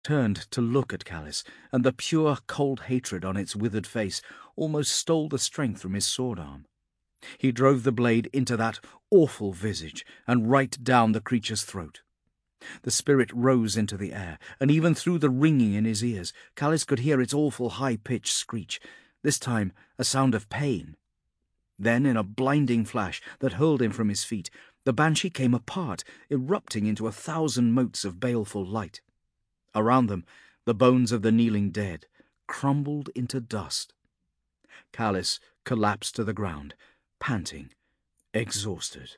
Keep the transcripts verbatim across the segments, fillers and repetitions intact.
turned to look at Callus, and the pure, cold hatred on its withered face almost stole the strength from his sword-arm. He drove the blade into that awful visage and right down the creature's throat. The spirit rose into the air, and even through the ringing in his ears, Callus could hear its awful high-pitched screech, this time a sound of pain. Then, in a blinding flash that hurled him from his feet, the banshee came apart, erupting into a thousand motes of baleful light. Around them, the bones of the kneeling dead crumbled into dust. Callus collapsed to the ground, panting, exhausted.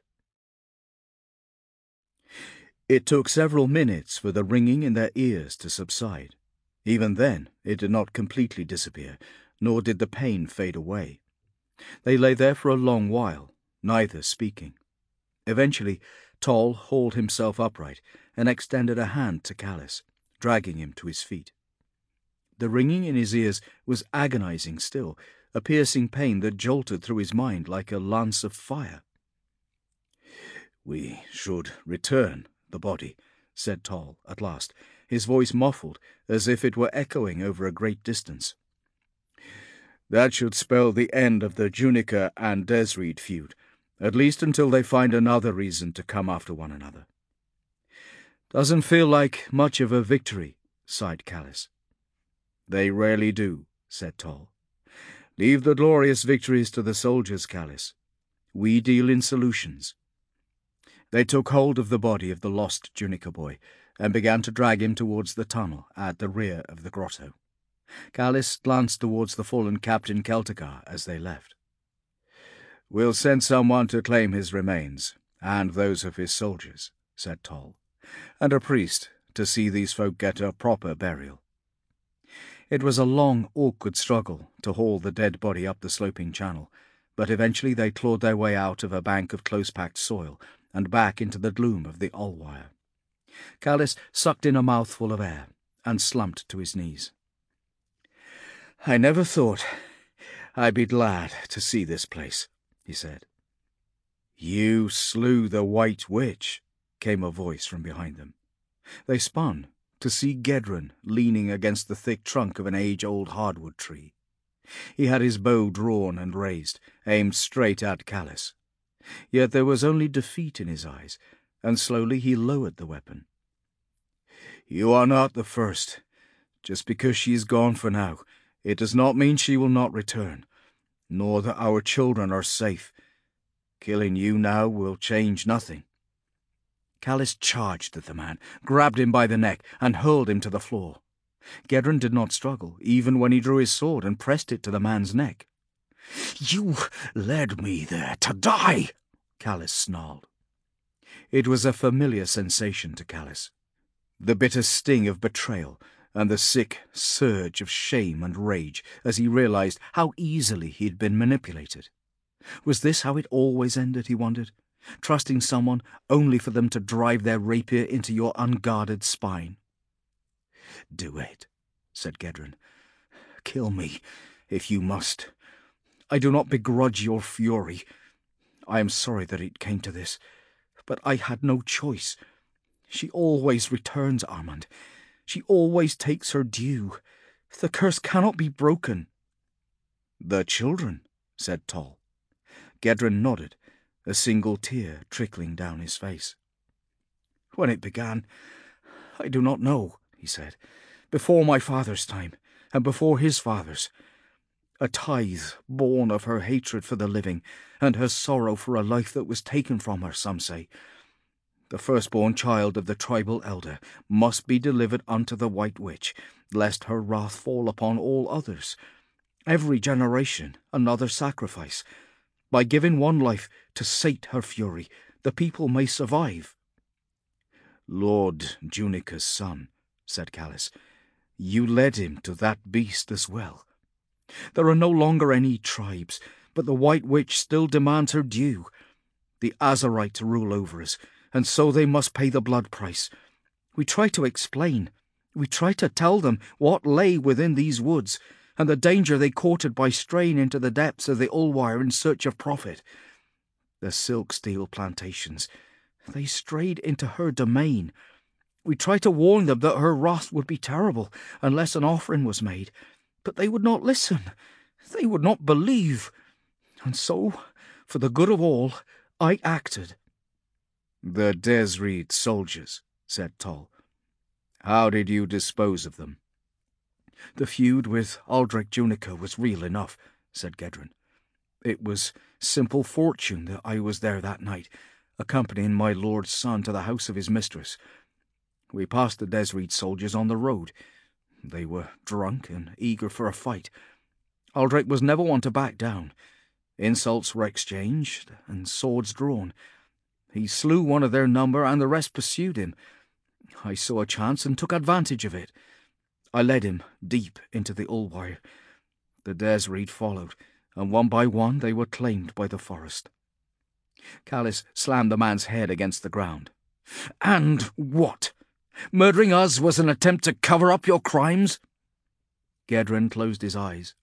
It took several minutes for the ringing in their ears to subside. Even then, it did not completely disappear, nor did the pain fade away. They lay there for a long while, neither speaking. Eventually, Toll hauled himself upright and extended a hand to Callus, dragging him to his feet. The ringing in his ears was agonizing still, a piercing pain that jolted through his mind like a lance of fire. "We should return the body," said Toll at last, his voice muffled as if it were echoing over a great distance. "That should spell the end of the Junica and Desreed feud, at least until they find another reason to come after one another." "Doesn't feel like much of a victory," sighed Callus. "They rarely do," said Toll. "Leave the glorious victories to the soldiers, Callus. We deal in solutions." They took hold of the body of the lost Junica boy and began to drag him towards the tunnel at the rear of the grotto. Callus glanced towards the fallen Captain Celticar as they left. "We'll send someone to claim his remains, and those of his soldiers," said Toll, "and a priest to see these folk get a proper burial." It was a long, awkward struggle to haul the dead body up the sloping channel, but eventually they clawed their way out of a bank of close-packed soil and back into the gloom of the Allwire. Callus sucked in a mouthful of air and slumped to his knees. "I never thought I'd be glad to see this place," he said. "You slew the White Witch," came a voice from behind them. They spun to see Gedren leaning against the thick trunk of an age-old hardwood tree. He had his bow drawn and raised, aimed straight at Callus. Yet there was only defeat in his eyes, and slowly he lowered the weapon. "You are not the first. Just because she is gone for now, it does not mean she will not return, nor that our children are safe. Killing you now will change nothing." Callus charged at the man, grabbed him by the neck, and hurled him to the floor. Gedren did not struggle, even when he drew his sword and pressed it to the man's neck. "You led me there to die," Callus snarled. It was a familiar sensation to Callus, the bitter sting of betrayal and the sick surge of shame and rage as he realized how easily he had been manipulated. Was this how it always ended, he wondered? Trusting someone only for them to drive their rapier into your unguarded spine? "Do it," said Gedren. "Kill me, if you must. I do not begrudge your fury. I am sorry that it came to this, but I had no choice. She always returns, Armand. She always takes her due. The curse cannot be broken." "The children," said Toll. Gedren nodded, a single tear trickling down his face. "When it began, I do not know," he said. "Before my father's time, and before his father's. A tithe born of her hatred for the living, and her sorrow for a life that was taken from her, some say. The firstborn child of the tribal elder must be delivered unto the White Witch, lest her wrath fall upon all others. Every generation another sacrifice. By giving one life to sate her fury, the people may survive." "Lord Junica's son," said Callus. "You led him to that beast as well." "There are no longer any tribes, but the White Witch still demands her due. The Azarites rule over us, and so they must pay the blood price. We try to explain. We try to tell them what lay within these woods, and the danger they courted by straying into the depths of the Ulwire in search of profit. The silk steel plantations, they strayed into her domain. We tried to warn them that her wrath would be terrible unless an offering was made, but they would not listen. They would not believe. And so, for the good of all, I acted." "The Desreed soldiers," said Toll. "How did you dispose of them?" "The feud with Aldrich Juniker was real enough," said Gedren. "It was simple fortune that I was there that night, accompanying my lord's son to the house of his mistress. We passed the Desreed soldiers on the road. They were drunk and eager for a fight. Aldrich was never one to back down. Insults were exchanged and swords drawn. He slew one of their number and the rest pursued him. I saw a chance and took advantage of it. I led him deep into the Ulwire. The Desreed followed, and one by one they were claimed by the forest." Callis slammed the man's head against the ground. "And what? Murdering us was an attempt to cover up your crimes?" Gedren closed his eyes.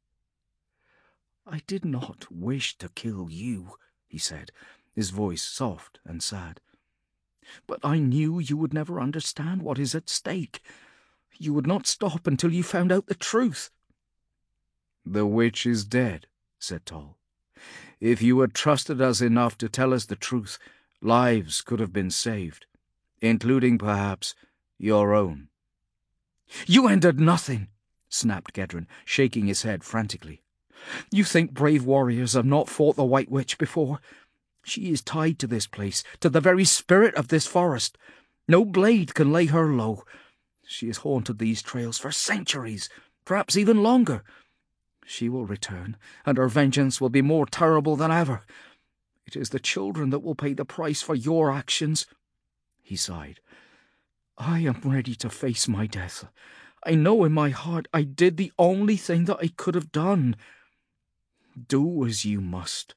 "I did not wish to kill you," he said, his voice soft and sad. "But I knew you would never understand what is at stake. You would not stop until you found out the truth." "The witch is dead," said Toll. "If you had trusted us enough to tell us the truth, lives could have been saved, including, perhaps, your own." "You ended nothing," snapped Gedren, shaking his head frantically. "You think brave warriors have not fought the White Witch before? She is tied to this place, to the very spirit of this forest. No blade can lay her low. She has haunted these trails for centuries, perhaps even longer. She will return, and her vengeance will be more terrible than ever. It is the children that will pay the price for your actions." He sighed. "I am ready to face my death. I know in my heart I did the only thing that I could have done. Do as you must."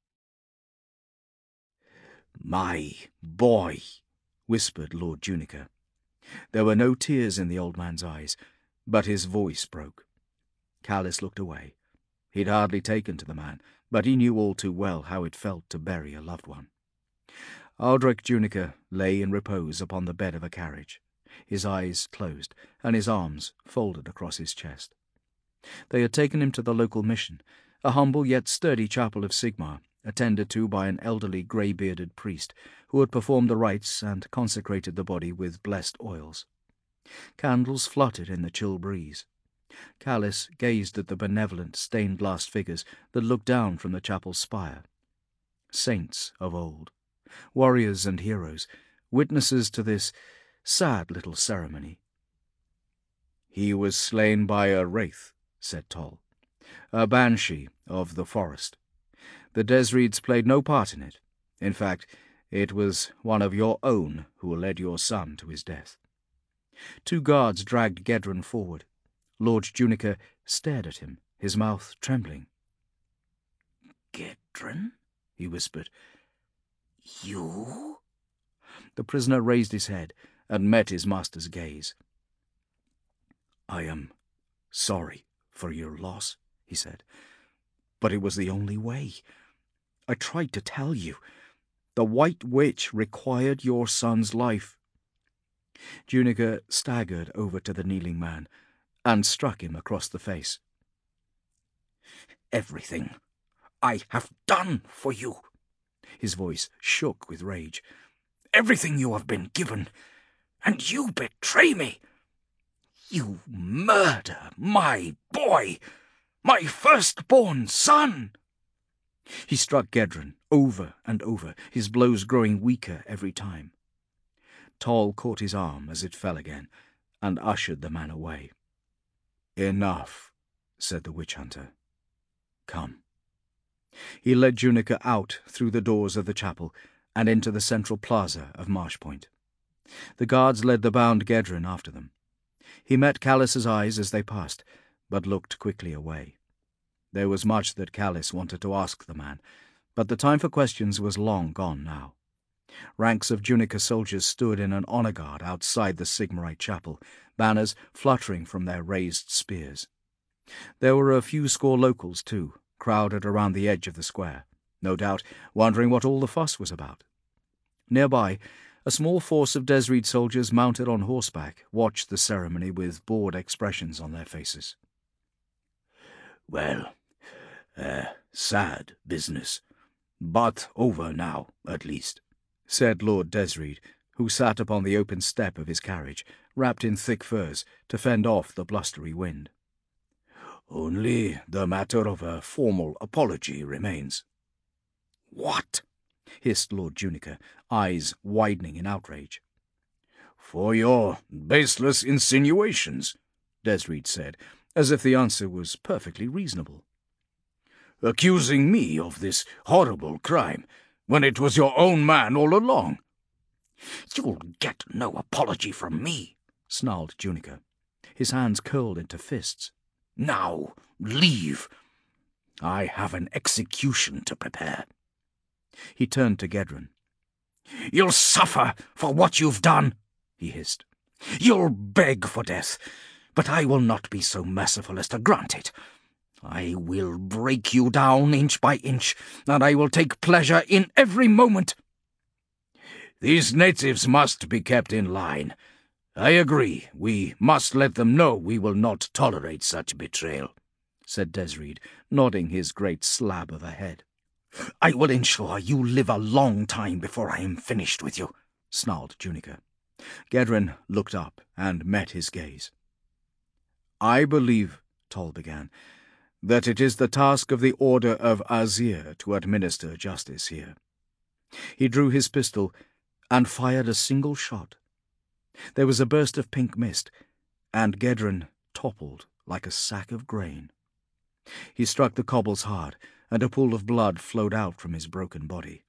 "My boy," whispered Lord Juniker. There were no tears in the old man's eyes, but his voice broke. Callis looked away. He'd hardly taken to the man, but he knew all too well how it felt to bury a loved one. Aldrich Juniker lay in repose upon the bed of a carriage, his eyes closed and his arms folded across his chest. They had taken him to the local mission, a humble yet sturdy chapel of Sigmar, attended to by an elderly grey-bearded priest who had performed the rites and consecrated the body with blessed oils. Candles fluttered in the chill breeze. Callis gazed at the benevolent stained-glass figures that looked down from the chapel's spire. Saints of old, warriors and heroes, witnesses to this sad little ceremony. "He was slain by a wraith," said Toll, "a banshee of the forest. The Desreeds played no part in it. In fact, it was one of your own who led your son to his death." Two guards dragged Gedren forward. Lord Juniker stared at him, his mouth trembling. "Gedren?" he whispered. "You?" The prisoner raised his head and met his master's gaze. "I am sorry for your loss," he said, "but it was the only way. I tried to tell you. The White Witch required your son's life." Juniker staggered over to the kneeling man and struck him across the face. "Everything I have done for you," his voice shook with rage. "Everything you have been given, and you betray me. You murder my boy, my firstborn son." He struck Gedren over and over, his blows growing weaker every time. Toll caught his arm as it fell again and ushered the man away. "Enough," said the witch-hunter. "Come." He led Juniker out through the doors of the chapel and into the central plaza of Marshpoint. The guards led the bound Gedren after them. He met Callis's eyes as they passed, but looked quickly away. There was much that Callis wanted to ask the man, but the time for questions was long gone now. Ranks of Juniker soldiers stood in an honour guard outside the Sigmarite chapel, banners fluttering from their raised spears. There were a few score locals, too, crowded around the edge of the square, no doubt wondering what all the fuss was about. Nearby, A small force of Desreed soldiers mounted on horseback watched the ceremony with bored expressions on their faces. "Well, a sad business, but over now, at least," said Lord Desreed, who sat upon the open step of his carriage, wrapped in thick furs, to fend off the blustery wind. "Only the matter of a formal apology remains." "What?" hissed Lord Juniker, eyes widening in outrage. "For your baseless insinuations," Desreed said, as if the answer was perfectly reasonable. "Accusing me of this horrible crime, when it was your own man all along." "You'll get no apology from me," snarled Juniker. His hands curled into fists. "Now, leave. I have an execution to prepare." He turned to Gedren. "You'll suffer for what you've done," he hissed. "You'll beg for death, but I will not be so merciful as to grant it. I will break you down inch by inch, and I will take pleasure in every moment." "These natives must be kept in line. I agree. We must let them know we will not tolerate such betrayal," said Desreed, nodding his great slab of a head. "I will ensure you live a long time before I am finished with you," snarled Juniker. Gedren looked up and met his gaze. "I believe," Toll began, "that it is the task of the Order of Azir to administer justice here." He drew his pistol and fired a single shot. There was a burst of pink mist, and Gedren toppled like a sack of grain. He struck the cobbles hard, and a pool of blood flowed out from his broken body.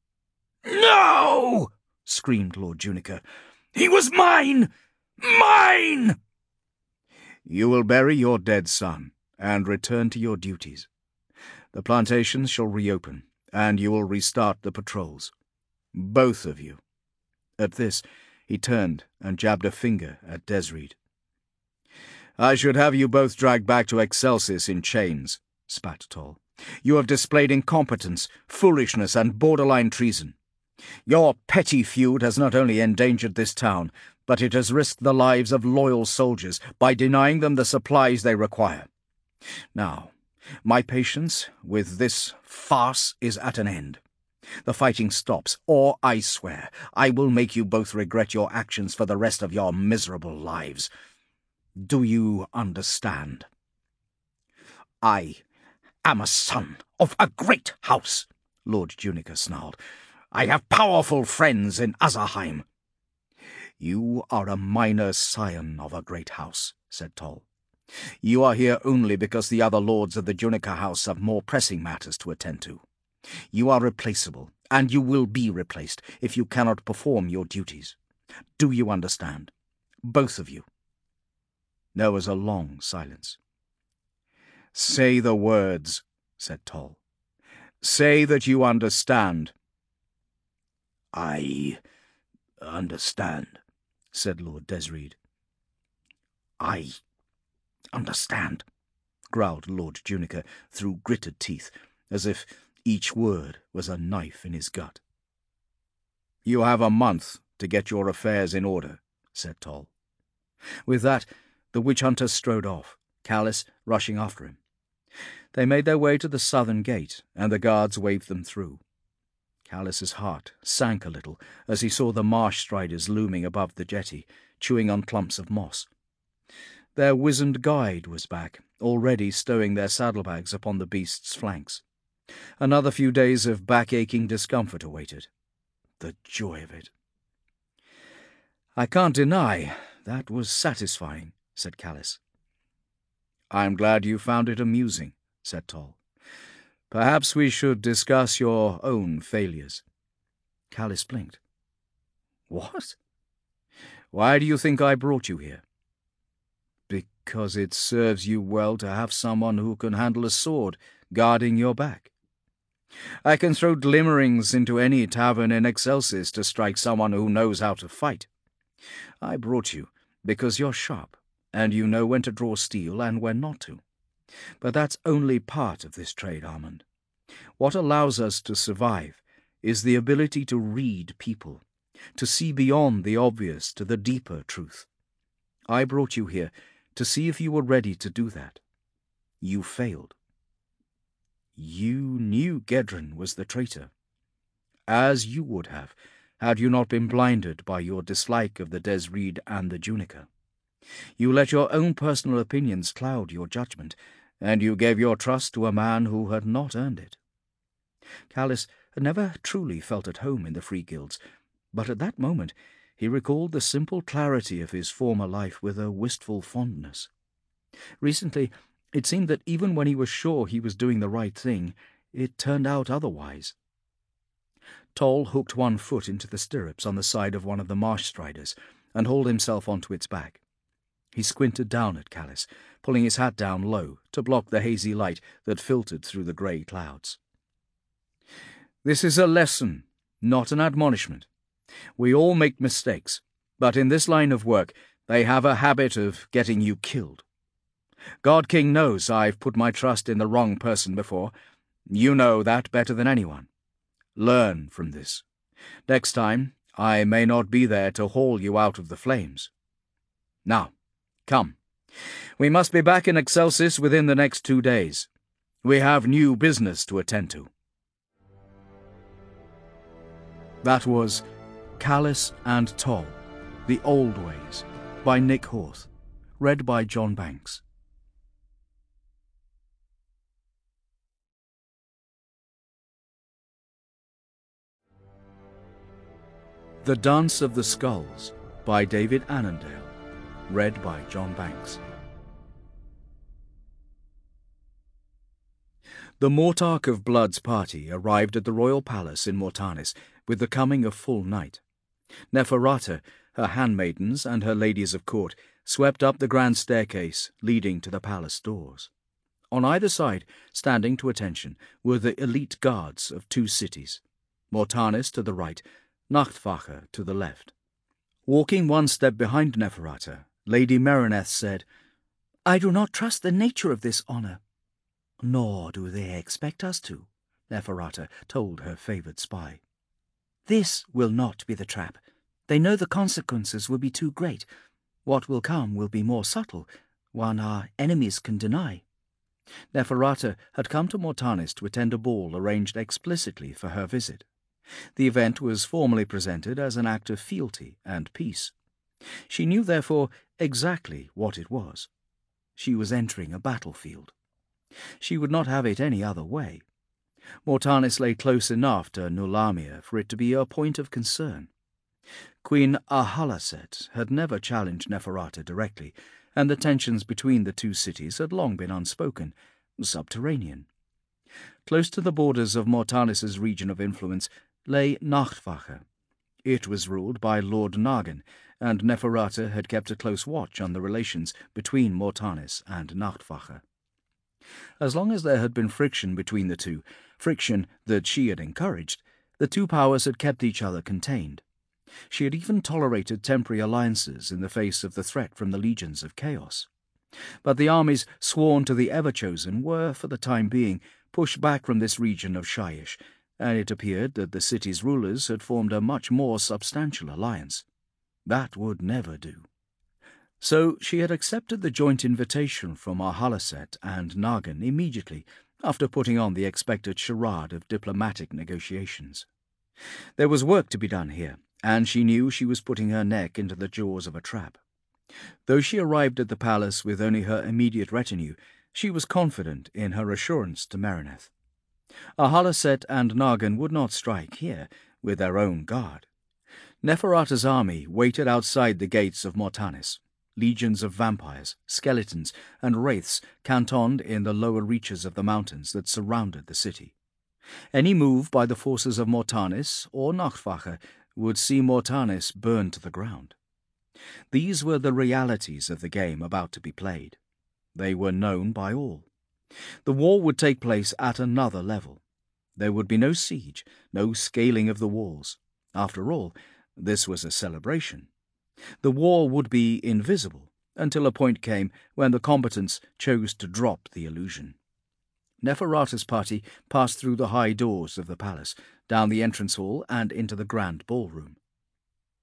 "No!" screamed Lord Juniker. "He was mine! Mine!" "You will bury your dead son, and return to your duties. The plantations shall reopen, and you will restart the patrols. Both of you." At this, he turned and jabbed a finger at Desreed. "I should have you both dragged back to Excelsis in chains," spat Toll. "You have displayed incompetence, foolishness, and borderline treason. Your petty feud has not only endangered this town, but it has risked the lives of loyal soldiers by denying them the supplies they require. Now, my patience with this farce is at an end. The fighting stops, or I swear I will make you both regret your actions for the rest of your miserable lives. Do you understand?" "I am a son of a great house," Lord Juniker snarled. "I have powerful friends in Azarheim." "You are a minor scion of a great house," said Toll. "You are here only because the other lords of the Juniker house have more pressing matters to attend to. You are replaceable, and you will be replaced if you cannot perform your duties. Do you understand? Both of you?" There was a long silence. "Say the words," said Toll. "Say that you understand." "I understand," said Lord Desreed. "I understand," growled Lord Juniker through gritted teeth, as if each word was a knife in his gut. "You have a month to get your affairs in order," said Toll. With that, the witch-hunter strode off, Callus rushing after him. They made their way to the southern gate, and the guards waved them through. Callus's heart sank a little as he saw the marsh striders looming above the jetty, chewing on clumps of moss. Their wizened guide was back, already stowing their saddlebags upon the beast's flanks. Another few days of back-aching discomfort awaited. The joy of it! "I can't deny that was satisfying," said Callus. "I'm glad you found it amusing," said Toll. "Perhaps we should discuss your own failures." Callus blinked. "What? Why do you think I brought you here?" "Because it serves you well to have someone who can handle a sword guarding your back. I can throw glimmerings into any tavern in Excelsis to strike someone who knows how to fight. I brought you because you're sharp, and you know when to draw steel and when not to. But that's only part of this trade, Armand. What allows us to survive is the ability to read people, to see beyond the obvious to the deeper truth. I brought you here to see if you were ready to do that. You failed. You knew Gedren was the traitor, as you would have, had you not been blinded by your dislike of the Desreed and the Juniker. You let your own personal opinions cloud your judgment, and you gave your trust to a man who had not earned it. Callus had never truly felt at home in the Free Guilds, but at that moment he recalled the simple clarity of his former life with a wistful fondness. Recently, it seemed that even when he was sure he was doing the right thing, it turned out otherwise. Toll hooked one foot into the stirrups on the side of one of the marsh striders and hauled himself onto its back. He squinted down at Callus, pulling his hat down low to block the hazy light that filtered through the grey clouds. "This is a lesson, not an admonishment. We all make mistakes, but in this line of work they have a habit of getting you killed. God King knows I've put my trust in the wrong person before. You know that better than anyone. Learn from this. Next time, I may not be there to haul you out of the flames. Now, come. We must be back in Excelsis within the next two days. We have new business to attend to." That was Callus and Toll, The Old Ways, by Nick Horth, read by John Banks. The Dance of the Skulls, by David Annandale, read by John Banks. The Mortarch of Blood's party arrived at the royal palace in Mortanis with the coming of full night. Neferata, her handmaidens, and her ladies of court swept up the grand staircase leading to the palace doors. On either side, standing to attention, were the elite guards of two cities, Mortanis to the right, Nachtwache to the left. Walking one step behind Neferata, Lady Mereneth said, "I do not trust the nature of this honour." "Nor do they expect us to," Neferata told her favoured spy. "This will not be the trap. They know the consequences will be too great. What will come will be more subtle, one our enemies can deny." Neferata had come to Mortanis to attend a ball arranged explicitly for her visit. The event was formally presented as an act of fealty and peace. She knew, therefore, exactly what it was. She was entering a battlefield. She would not have it any other way. Mortanis lay close enough to Nulamia for it to be a point of concern. Queen Ahalaset had never challenged Neferata directly, and the tensions between the two cities had long been unspoken, subterranean. Close to the borders of Mortanis's region of influence lay Nachtwache. It was ruled by Lord Nagen, and Neferata had kept a close watch on the relations between Mortanis and Nachtwache. As long as there had been friction between the two, friction that she had encouraged, the two powers had kept each other contained. She had even tolerated temporary alliances in the face of the threat from the legions of chaos. But the armies sworn to the Ever-Chosen were, for the time being, pushed back from this region of Shyish, and it appeared that the city's rulers had formed a much more substantial alliance. That would never do. So she had accepted the joint invitation from Ahalaset and Nagen immediately, after putting on the expected charade of diplomatic negotiations. There was work to be done here, and she knew she was putting her neck into the jaws of a trap. Though she arrived at the palace with only her immediate retinue, she was confident in her assurance to Mereneth. Ahalaset and Nagen would not strike here with their own guard. Neferata's army waited outside the gates of Mortanis. Legions of vampires, skeletons, and wraiths cantoned in the lower reaches of the mountains that surrounded the city. Any move by the forces of Mortanis or Nachtwache would see Mortanis burned to the ground. These were the realities of the game about to be played. They were known by all. The war would take place at another level. There would be no siege, no scaling of the walls. After all, this was a celebration. The war would be invisible until a point came when the combatants chose to drop the illusion. Neferata's party passed through the high doors of the palace, down the entrance hall and into the grand ballroom.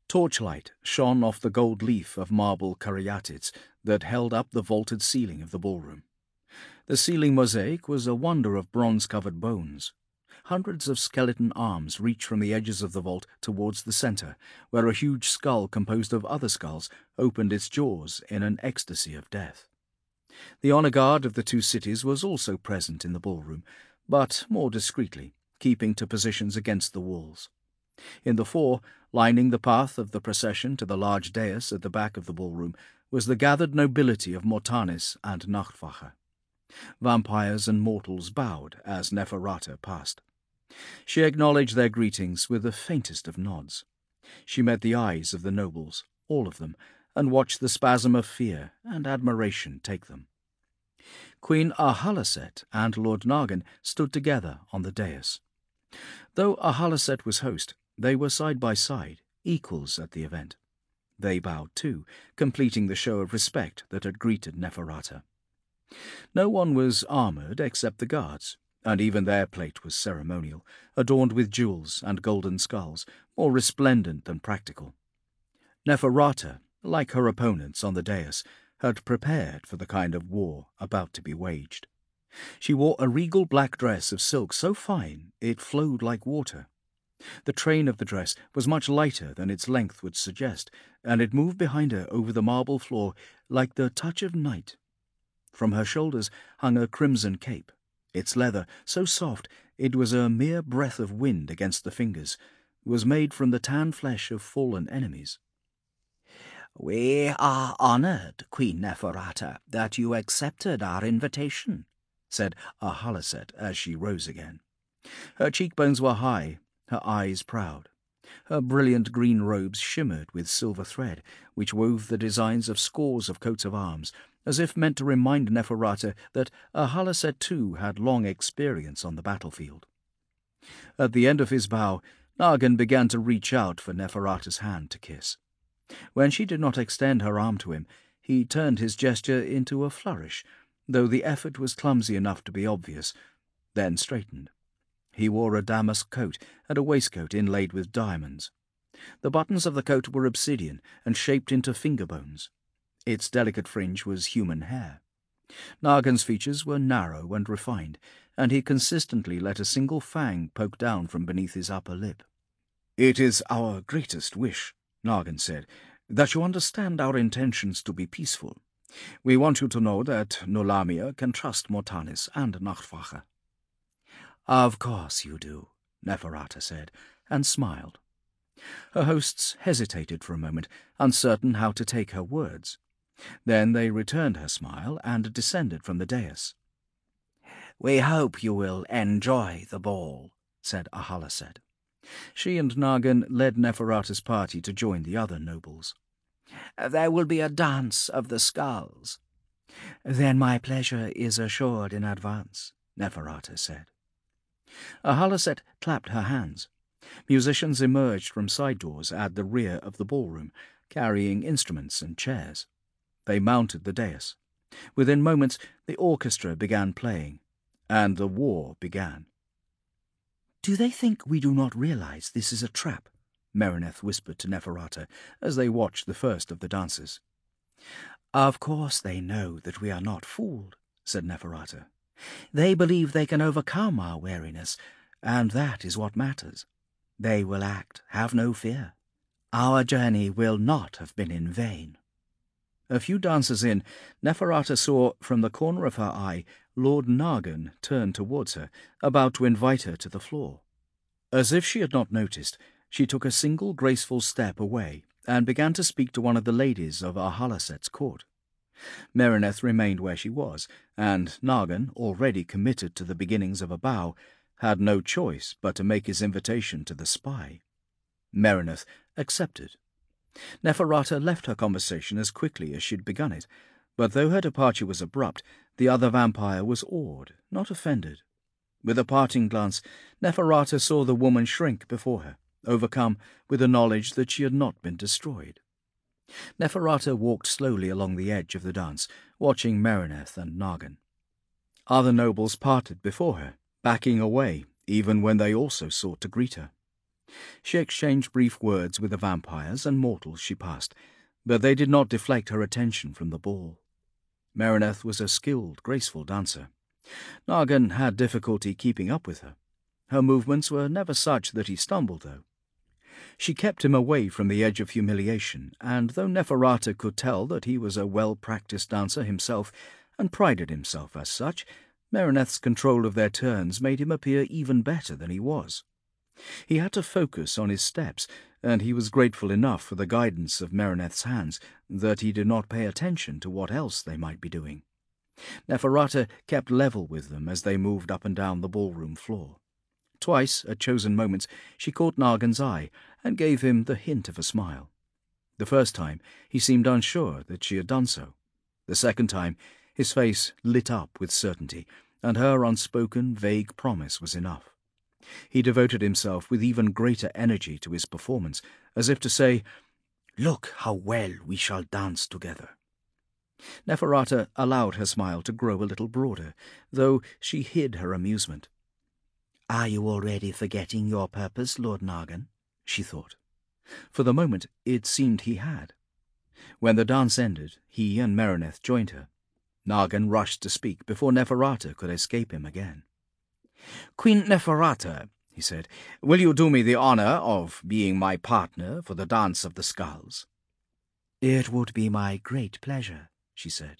Torchlight shone off the gold leaf of marble caryatids that held up the vaulted ceiling of the ballroom. The ceiling mosaic was a wonder of bronze-covered bones. Hundreds of skeleton arms reached from the edges of the vault towards the center, where a huge skull composed of other skulls opened its jaws in an ecstasy of death. The honor guard of the two cities was also present in the ballroom, but more discreetly, keeping to positions against the walls. In the fore, lining the path of the procession to the large dais at the back of the ballroom, was the gathered nobility of Mortanis and Nachtwache. Vampires and mortals bowed as Neferata passed. She acknowledged their greetings with the faintest of nods. She met the eyes of the nobles, all of them, and watched the spasm of fear and admiration take them. Queen Ahalaset and Lord Nargan stood together on the dais. Though Ahalaset was host, they were side by side, equals at the event. They bowed too, completing the show of respect that had greeted Neferata. No one was armoured except the guards, and even their plate was ceremonial, adorned with jewels and golden skulls, more resplendent than practical. Neferata, like her opponents on the dais, had prepared for the kind of war about to be waged. She wore a regal black dress of silk so fine it flowed like water. The train of the dress was much lighter than its length would suggest, and it moved behind her over the marble floor like the touch of night. From her shoulders hung a crimson cape, its leather so soft it was a mere breath of wind against the fingers, was made from the tan flesh of fallen enemies. "We are honoured, Queen Neferata, that you accepted our invitation," said Ahalaset as she rose again. Her cheekbones were high, her eyes proud. Her brilliant green robes shimmered with silver thread, which wove the designs of scores of coats of arms, as if meant to remind Neferata that Ahalaset too had long experience on the battlefield. At the end of his bow, Nargan began to reach out for Neferata's hand to kiss. When she did not extend her arm to him, he turned his gesture into a flourish, though the effort was clumsy enough to be obvious, then straightened. He wore a damask coat and a waistcoat inlaid with diamonds. The buttons of the coat were obsidian and shaped into finger bones. Its delicate fringe was human hair. Nargan's features were narrow and refined, and he consistently let a single fang poke down from beneath his upper lip. "It is our greatest wish," Nargan said, "that you understand our intentions to be peaceful. We want you to know that Nolamia can trust Mortanis and Nachtwache." "Of course you do," Neferata said, and smiled. Her hosts hesitated for a moment, uncertain how to take her words. Then they returned her smile and descended from the dais. "We hope you will enjoy the ball," said Ahalaset. She and Nargan led Neferata's party to join the other nobles. "There will be a dance of the skulls." "Then my pleasure is assured in advance," Neferata said. Ahalaset clapped her hands. Musicians emerged from side doors at the rear of the ballroom, carrying instruments and chairs. They mounted the dais. Within moments the orchestra began playing, and the war began. "Do they think we do not realize this is a trap?" Mereneth whispered to Neferata as they watched the first of the dances. "Of course they know that we are not fooled," said Neferata. "They believe they can overcome our wariness, and that is what matters. They will act, have no fear. Our journey will not have been in vain." A few dances in, Neferata saw, from the corner of her eye, Lord Nargan turn towards her, about to invite her to the floor. As if she had not noticed, she took a single graceful step away and began to speak to one of the ladies of Ahalaset's court. Mereneth remained where she was, and Nargan, already committed to the beginnings of a bow, had no choice but to make his invitation to the spy. Mereneth accepted. Neferata left her conversation as quickly as she'd begun it, but though her departure was abrupt, the other vampire was awed, not offended. With a parting glance, Neferata saw the woman shrink before her, overcome with the knowledge that she had not been destroyed. Neferata walked slowly along the edge of the dance, watching Mereneth and Nargan. Other nobles parted before her, backing away, even when they also sought to greet her. She exchanged brief words with the vampires and mortals she passed, but they did not deflect her attention from the ball. Mereneth was a skilled, graceful dancer. Nargan had difficulty keeping up with her. Her movements were never such that he stumbled, though. She kept him away from the edge of humiliation, and though Neferata could tell that he was a well-practiced dancer himself, and prided himself as such, Mereneth's control of their turns made him appear even better than he was. He had to focus on his steps, and he was grateful enough for the guidance of Mereneth's hands that he did not pay attention to what else they might be doing. Neferata kept level with them as they moved up and down the ballroom floor. Twice, at chosen moments, she caught Nargan's eye and gave him the hint of a smile. The first time, he seemed unsure that she had done so. The second time, his face lit up with certainty, and her unspoken, vague promise was enough. He devoted himself with even greater energy to his performance, as if to say, "Look how well we shall dance together." Neferata allowed her smile to grow a little broader, though she hid her amusement. "Are you already forgetting your purpose, Lord Nargan?" she thought. For the moment it seemed he had. When the dance ended, he and Mereneth joined her. Nargan rushed to speak before Neferata could escape him again. "Queen Neferata," he said, "will you do me the honour of being my partner for the Dance of the Skulls?" "It would be my great pleasure," she said.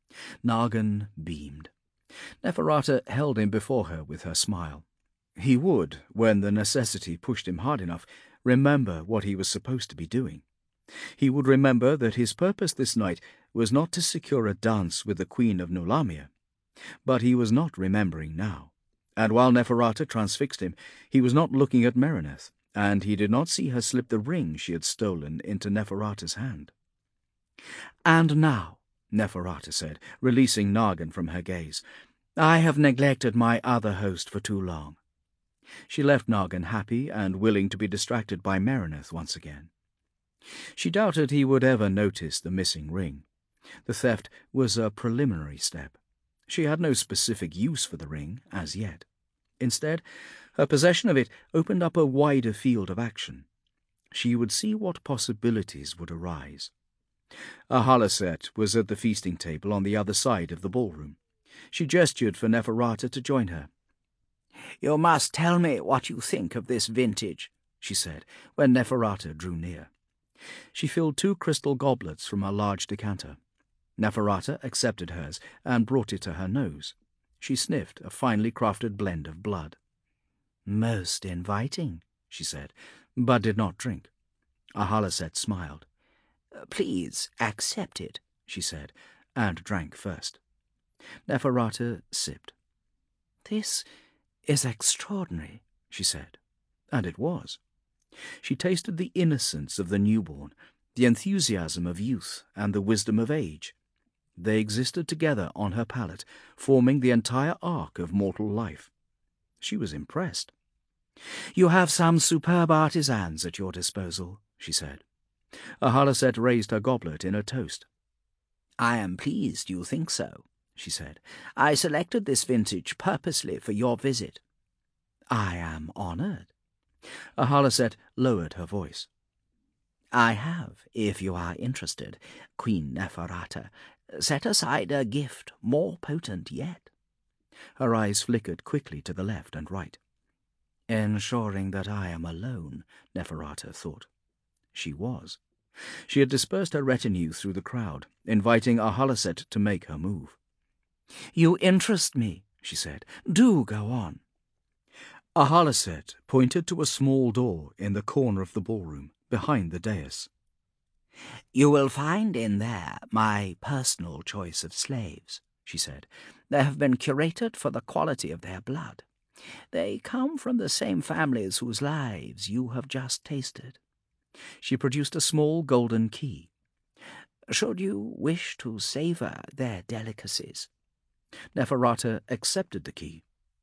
Nargan beamed. Neferata held him before her with her smile. He would, when the necessity pushed him hard enough, remember what he was supposed to be doing. He would remember that his purpose this night was not to secure a dance with the Queen of Nulamia. But he was not remembering now, and while Neferata transfixed him, he was not looking at Mereneth, and he did not see her slip the ring she had stolen into Neferata's hand. "And now," Neferata said, releasing Nargan from her gaze, "I have neglected my other host for too long." She left Nargan happy and willing to be distracted by Mereneth once again. She doubted he would ever notice the missing ring. The theft was a preliminary step. She had no specific use for the ring as yet. Instead, her possession of it opened up a wider field of action. She would see what possibilities would arise. Ahalaset was at the feasting table on the other side of the ballroom. She gestured for Neferata to join her. "You must tell me what you think of this vintage," she said, when Neferata drew near. She filled two crystal goblets from a large decanter. Neferata accepted hers and brought it to her nose. She sniffed a finely crafted blend of blood. "Most inviting," she said, but did not drink. Ahalaset smiled. "Please accept it," she said, and drank first. Neferata sipped. "This is extraordinary," she said, and it was. She tasted the innocence of the newborn, the enthusiasm of youth, and the wisdom of age. They existed together on her palate, forming the entire arc of mortal life. She was impressed. "You have some superb artisans at your disposal," she said. Ahalaset raised her goblet in a toast. "I am pleased you think so," she said. "I selected this vintage purposely for your visit." "I am honoured." Ahalaset lowered her voice. "I have, if you are interested, Queen Neferata, set aside a gift more potent yet." Her eyes flickered quickly to the left and right. "Ensuring that I am alone," Neferata thought. She was. She had dispersed her retinue through the crowd, inviting Ahalaset to make her move. "You interest me," she said. "Do go on." Ahalaset pointed to a small door in the corner of the ballroom, behind the dais. "You will find in there my personal choice of slaves," she said. "They have been curated for the quality of their blood. They come from the same families whose lives you have just tasted." She produced a small golden key. "Should you wish to savour their delicacies?" Neferata accepted the key.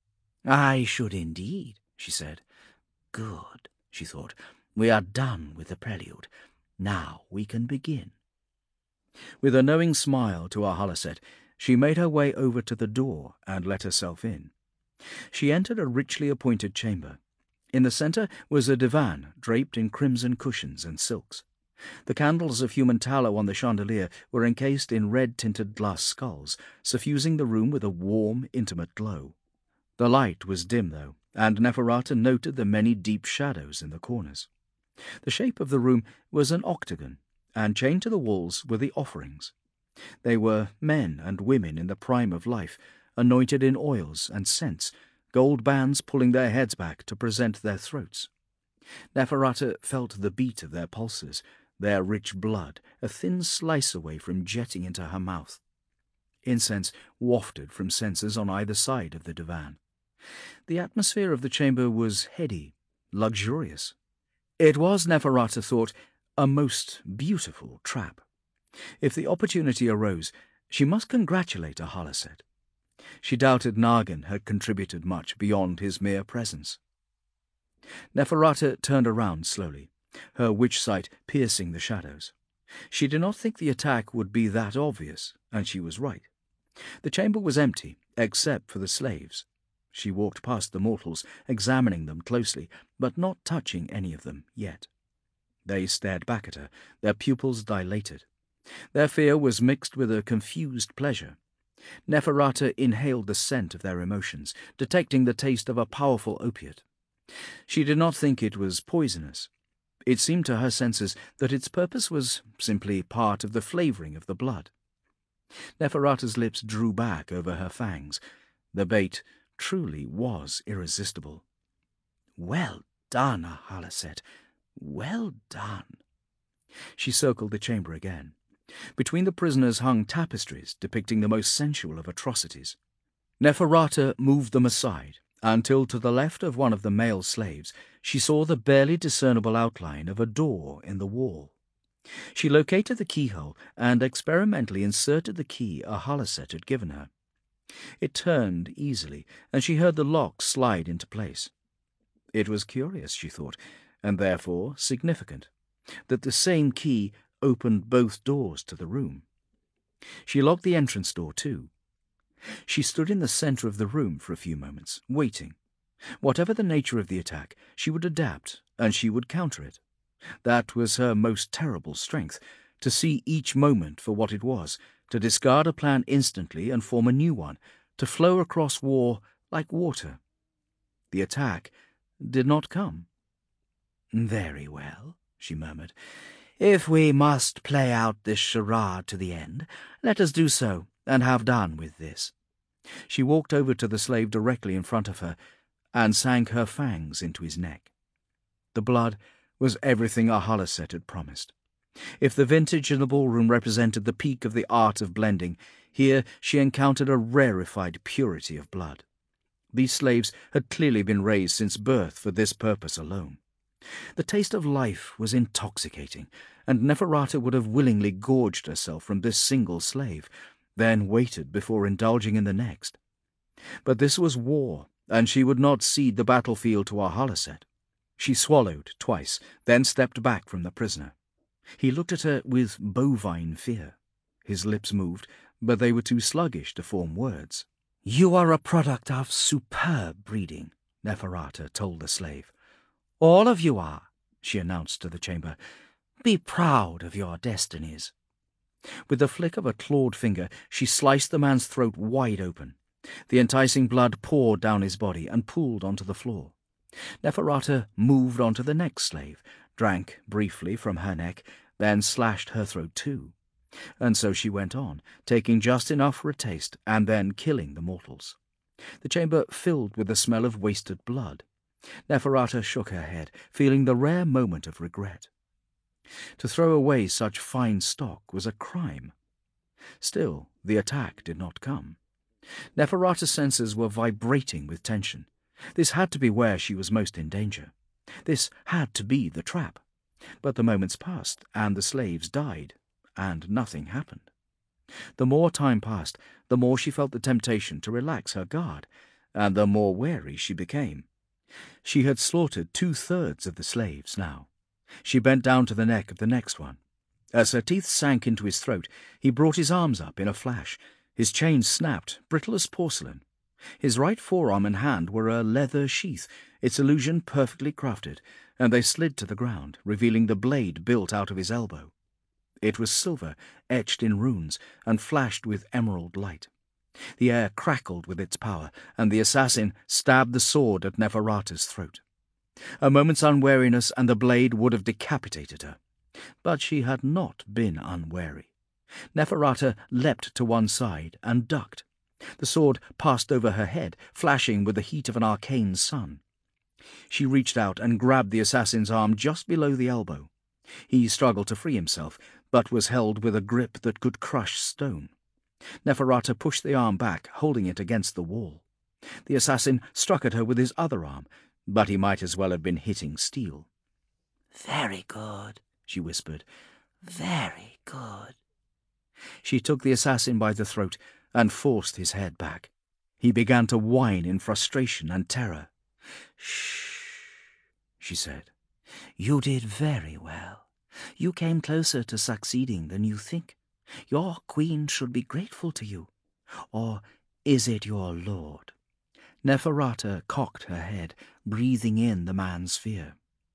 "I should indeed," she said. "Good," she thought. "We are done with the prelude. Now we can begin." With a knowing smile to Ahalaset, she made her way over to the door and let herself in. She entered a richly appointed chamber. In the centre was a divan draped in crimson cushions and silks. The candles of human tallow on the chandelier were encased in red-tinted glass skulls, suffusing the room with a warm, intimate glow. The light was dim, though, and Neferata noted the many deep shadows in the corners. The shape of the room was an octagon, and chained to the walls were the offerings. They were men and women in the prime of life, anointed in oils and scents, gold bands pulling their heads back to present their throats. Neferata felt the beat of their pulses, their rich blood a thin slice away from jetting into her mouth. Incense wafted from censers on either side of the divan. The atmosphere of the chamber was heady, luxurious. It was, Neferata thought, a most beautiful trap. If the opportunity arose, she must congratulate Ahaleset. She doubted Nargan had contributed much beyond his mere presence. Neferata turned around slowly, her witch sight piercing the shadows. She did not think the attack would be that obvious, and she was right. The chamber was empty, except for the slaves. She walked past the mortals, examining them closely, but not touching any of them yet. They stared back at her, their pupils dilated. Their fear was mixed with a confused pleasure. Neferata inhaled the scent of their emotions, detecting the taste of a powerful opiate. She did not think it was poisonous. It seemed to her senses that its purpose was simply part of the flavouring of the blood. Neferata's lips drew back over her fangs. The bait truly was irresistible. "Well done, Ahaleset. Well done." She circled the chamber again. Between the prisoners hung tapestries depicting the most sensual of atrocities. Neferata moved them aside, until to the left of one of the male slaves she saw the barely discernible outline of a door in the wall. She located the keyhole and experimentally inserted the key Ahaleset had given her. It turned easily, and she heard the lock slide into place. It was curious, she thought, and therefore significant, that the same key opened both doors to the room. She locked the entrance door too. She stood in the centre of the room for a few moments, waiting. Whatever the nature of the attack, she would adapt, and she would counter it. That was her most terrible strength, to see each moment for what it was, to discard a plan instantly and form a new one, to flow across war like water. The attack did not come. "Very well," she murmured. "If we must play out this charade to the end, let us do so, and have done with this." She walked over to the slave directly in front of her, and sank her fangs into his neck. The blood was everything Ahaleset had promised. If the vintage in the ballroom represented the peak of the art of blending, here she encountered a rarefied purity of blood. These slaves had clearly been raised since birth for this purpose alone. The taste of life was intoxicating, and Neferata would have willingly gorged herself from this single slave, then waited before indulging in the next. But this was war, and she would not cede the battlefield to Ahaleset. She swallowed twice, then stepped back from the prisoner. He looked at her with bovine fear. His lips moved, but they were too sluggish to form words. "You are a product of superb breeding," Neferata told the slave. "All of you are," she announced to the chamber. "Be proud of your destinies." With the flick of a clawed finger, she sliced the man's throat wide open. The enticing blood poured down his body and pooled onto the floor. Neferata moved on to the next slave, drank briefly from her neck, then slashed her throat too. And so she went on, taking just enough for a taste, and then killing the mortals. The chamber filled with the smell of wasted blood. Neferata shook her head, feeling the rare moment of regret. To throw away such fine stock was a crime. Still, the attack did not come. Neferata's senses were vibrating with tension. This had to be where she was most in danger. This had to be the trap. But the moments passed, and the slaves died, and nothing happened. The more time passed, the more she felt the temptation to relax her guard, and the more wary she became. She had slaughtered two-thirds of the slaves now. She bent down to the neck of the next one. As her teeth sank into his throat, he brought his arms up in a flash. His chain snapped, brittle as porcelain. His right forearm and hand were a leather sheath, its illusion perfectly crafted, and they slid to the ground, revealing the blade built out of his elbow. It was silver, etched in runes, and flashed with emerald light. The air crackled with its power, and the assassin stabbed the sword at Neferata's throat. A moment's unwariness and the blade would have decapitated her. But she had not been unwary. Neferata leapt to one side and ducked. The sword passed over her head, flashing with the heat of an arcane sun. She reached out and grabbed the assassin's arm just below the elbow. He struggled to free himself, but was held with a grip that could crush stone. Neferata pushed the arm back, holding it against the wall. The assassin struck at her with his other arm, but he might as well have been hitting steel. "Very good," she whispered. "Very good." She took the assassin by the throat and forced his head back. He began to whine in frustration and terror. "Shh," she said. "You did very well. You came closer to succeeding than you think. Your queen should be grateful to you. Or is it your lord?" Neferata cocked her head, breathing in the man's fear.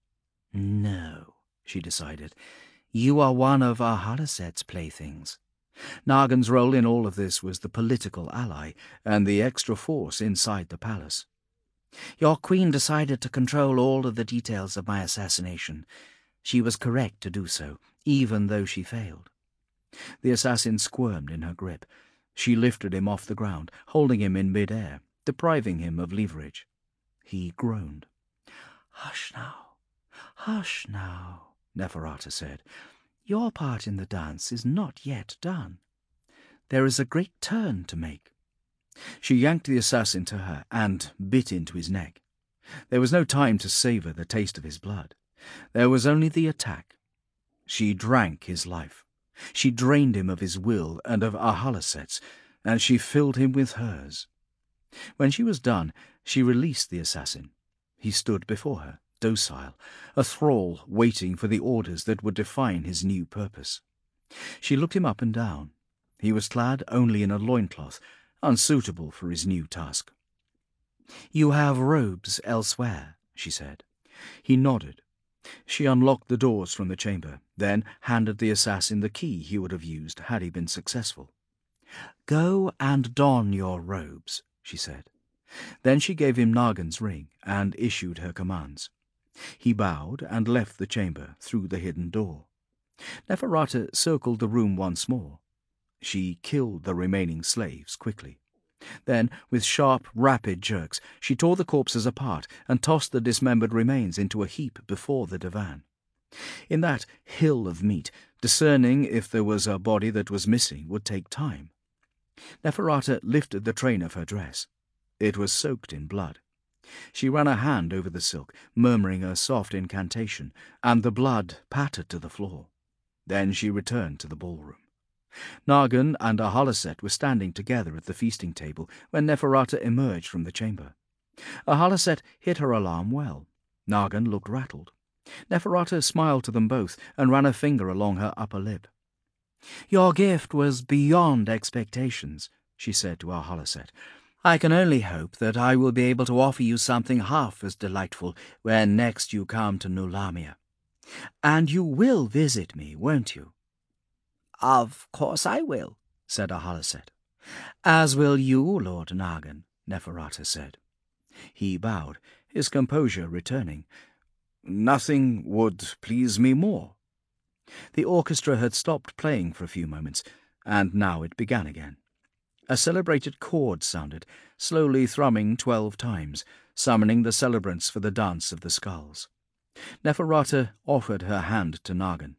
"No," she decided. "You are one of Ahaleset's playthings." Nagin's role in all of this was the political ally and the extra force inside the palace. "Your queen decided to control all of the details of my assassination. She was correct to do so, even though she failed." The assassin squirmed in her grip. She lifted him off the ground, holding him in mid-air, depriving him of leverage. He groaned. "Hush now, hush now," Neferata said. "Your part in the dance is not yet done. There is a great turn to make." She yanked the assassin to her and bit into his neck. There was no time to savour the taste of his blood. There was only the attack. She drank his life. She drained him of his will and of Ahaleset's, and she filled him with hers. When she was done, she released the assassin. He stood before her, docile, a thrall waiting for the orders that would define his new purpose. She looked him up and down. He was clad only in a loincloth, unsuitable for his new task. "You have robes elsewhere," she said. He nodded. She unlocked the doors from the chamber, then handed the assassin the key he would have used had he been successful. "Go and don your robes," she said. Then she gave him Nagin's ring and issued her commands. He bowed and left the chamber through the hidden door. Neferata circled the room once more. She killed the remaining slaves quickly. Then, with sharp, rapid jerks, she tore the corpses apart and tossed the dismembered remains into a heap before the divan. In that hill of meat, discerning if there was a body that was missing would take time. Neferata lifted the train of her dress. It was soaked in blood. She ran a hand over the silk, murmuring a soft incantation, and the blood pattered to the floor. Then she returned to the ballroom. Nagin and Ahaleset were standing together at the feasting table when Neferata emerged from the chamber. Ahaleset hit her alarm well. Nagin looked rattled. Neferata smiled to them both and ran a finger along her upper lip. "Your gift was beyond expectations," she said to Ahaleset. "I can only hope that I will be able to offer you something half as delightful when next you come to Nulamia. And you will visit me, won't you?" "Of course I will," said Ahaleset. "As will you, Lord Nagin," Neferata said. He bowed, his composure returning. "Nothing would please me more." The orchestra had stopped playing for a few moments, and now it began again. A celebrated chord sounded, slowly thrumming twelve times, summoning the celebrants for the dance of the skulls. Neferata offered her hand to Nagin.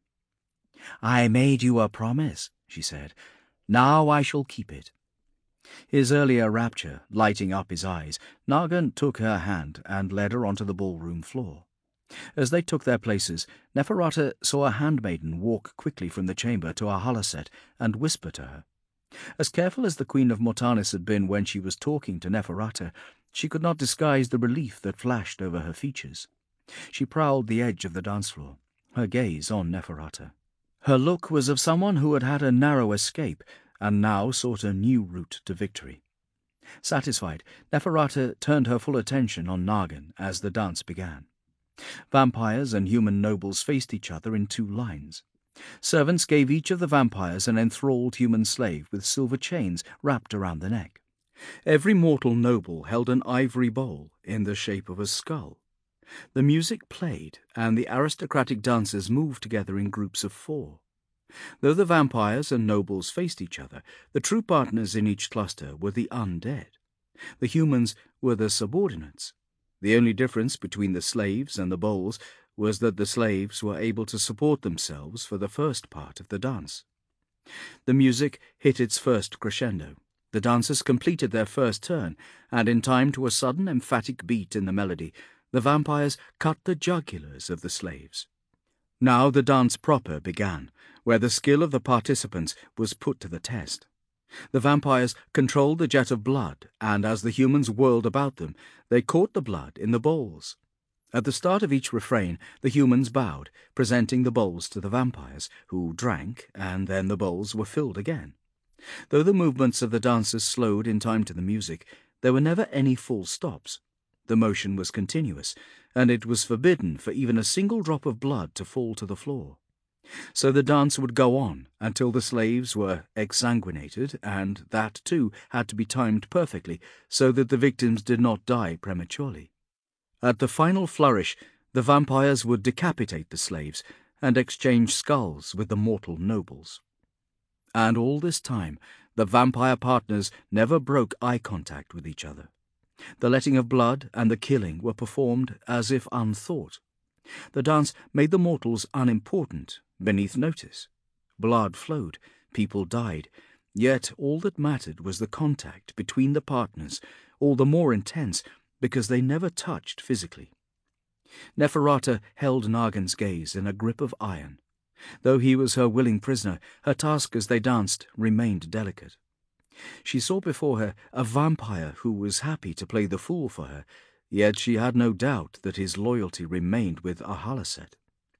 "I made you a promise," she said. "Now I shall keep it." His earlier rapture lighting up his eyes, Nagin took her hand and led her onto the ballroom floor. As they took their places, Neferata saw a handmaiden walk quickly from the chamber to Ahaleset and whisper to her. As careful as the Queen of Mortanis had been when she was talking to Neferata, she could not disguise the relief that flashed over her features. She prowled the edge of the dance floor, her gaze on Neferata. Her look was of someone who had had a narrow escape and now sought a new route to victory. Satisfied, Neferata turned her full attention on Nargan as the dance began. Vampires and human nobles faced each other in two lines. Servants gave each of the vampires an enthralled human slave with silver chains wrapped around the neck. Every mortal noble held an ivory bowl in the shape of a skull. The music played, and the aristocratic dancers moved together in groups of four. Though the vampires and nobles faced each other, the true partners in each cluster were the undead. The humans were the subordinates. The only difference between the slaves and the bowls was that the slaves were able to support themselves for the first part of the dance. The music hit its first crescendo. The dancers completed their first turn, and in time to a sudden emphatic beat in the melody, the vampires cut the jugulars of the slaves. Now the dance proper began, where the skill of the participants was put to the test. The vampires controlled the jet of blood, and as the humans whirled about them, they caught the blood in the bowls. At the start of each refrain, the humans bowed, presenting the bowls to the vampires, who drank, and then the bowls were filled again. Though the movements of the dancers slowed in time to the music, there were never any full stops. The motion was continuous, and it was forbidden for even a single drop of blood to fall to the floor. So the dance would go on until the slaves were exsanguinated, and that, too, had to be timed perfectly so that the victims did not die prematurely. At the final flourish, the vampires would decapitate the slaves and exchange skulls with the mortal nobles. And all this time, the vampire partners never broke eye contact with each other. The letting of blood and the killing were performed as if unthought. The dance made the mortals unimportant, beneath notice. Blood flowed, people died, yet all that mattered was the contact between the partners, all the more intense because they never touched physically. Neferata held Nargan's gaze in a grip of iron. Though he was her willing prisoner, her task as they danced remained delicate. She saw before her a vampire who was happy to play the fool for her, yet she had no doubt that his loyalty remained with Ahalaset.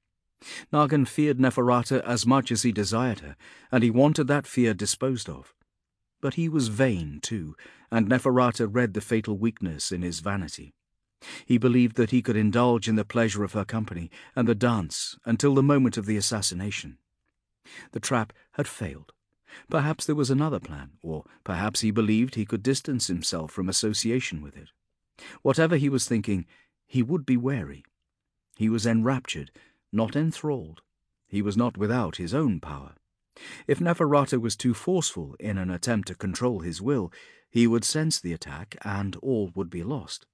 Nargan feared Neferata as much as he desired her, and he wanted that fear disposed of. But he was vain, too, and Neferata read the fatal weakness in his vanity. He believed that he could indulge in the pleasure of her company and the dance until the moment of the assassination. The trap had failed. Perhaps there was another plan, or perhaps he believed he could distance himself from association with it. Whatever he was thinking, he would be wary. He was enraptured, not enthralled. He was not without his own power. If Neferata was too forceful in an attempt to control his will, he would sense the attack, and all would be lost.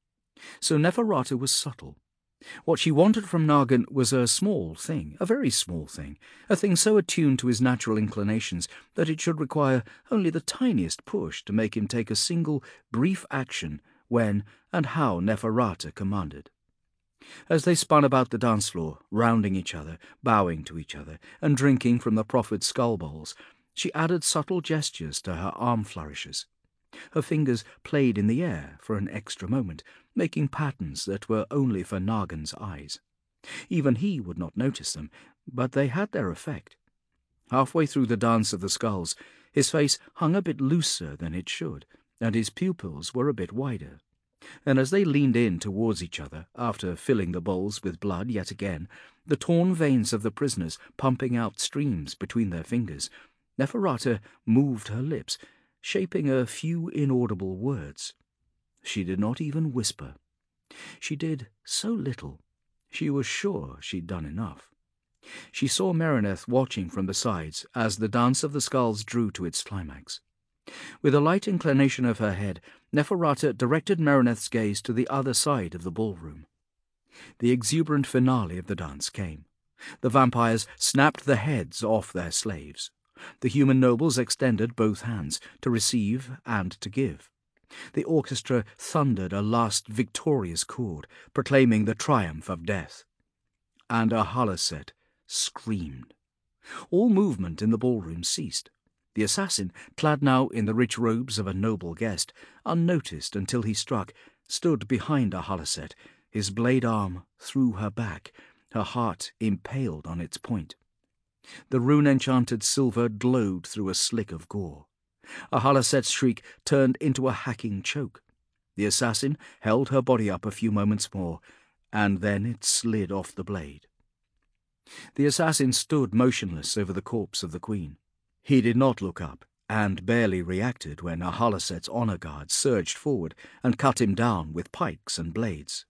So Neferata was subtle. What she wanted from Nargan was a small thing, a very small thing, a thing so attuned to his natural inclinations that it should require only the tiniest push to make him take a single, brief action when and how Neferata commanded. As they spun about the dance floor, rounding each other, bowing to each other, and drinking from the proffered skull bowls, she added subtle gestures to her arm flourishes. Her fingers played in the air for an extra moment, making patterns that were only for Nargan's eyes. Even he would not notice them, but they had their effect. Halfway through the dance of the skulls, his face hung a bit looser than it should, and his pupils were a bit wider. And as they leaned in towards each other, after filling the bowls with blood yet again, the torn veins of the prisoners pumping out streams between their fingers, Neferata moved her lips, shaping a few inaudible words. She did not even whisper. She did so little. She was sure she'd done enough. She saw Mereneth watching from the sides as the dance of the skulls drew to its climax. With a light inclination of her head, Neferata directed Mereneth's gaze to the other side of the ballroom. The exuberant finale of the dance came. The vampires snapped the heads off their slaves. The human nobles extended both hands, to receive and to give. The orchestra thundered a last victorious chord, proclaiming the triumph of death. And Ahalaset screamed. All movement in the ballroom ceased. The assassin, clad now in the rich robes of a noble guest, unnoticed until he struck, stood behind Ahalaset, his blade arm through her back, her heart impaled on its point. The rune-enchanted silver glowed through a slick of gore. Ahalaset's shriek turned into a hacking choke. The assassin held her body up a few moments more, and then it slid off the blade. The assassin stood motionless over the corpse of the queen. He did not look up, and barely reacted when Ahalaset's honor guards surged forward and cut him down with pikes and blades.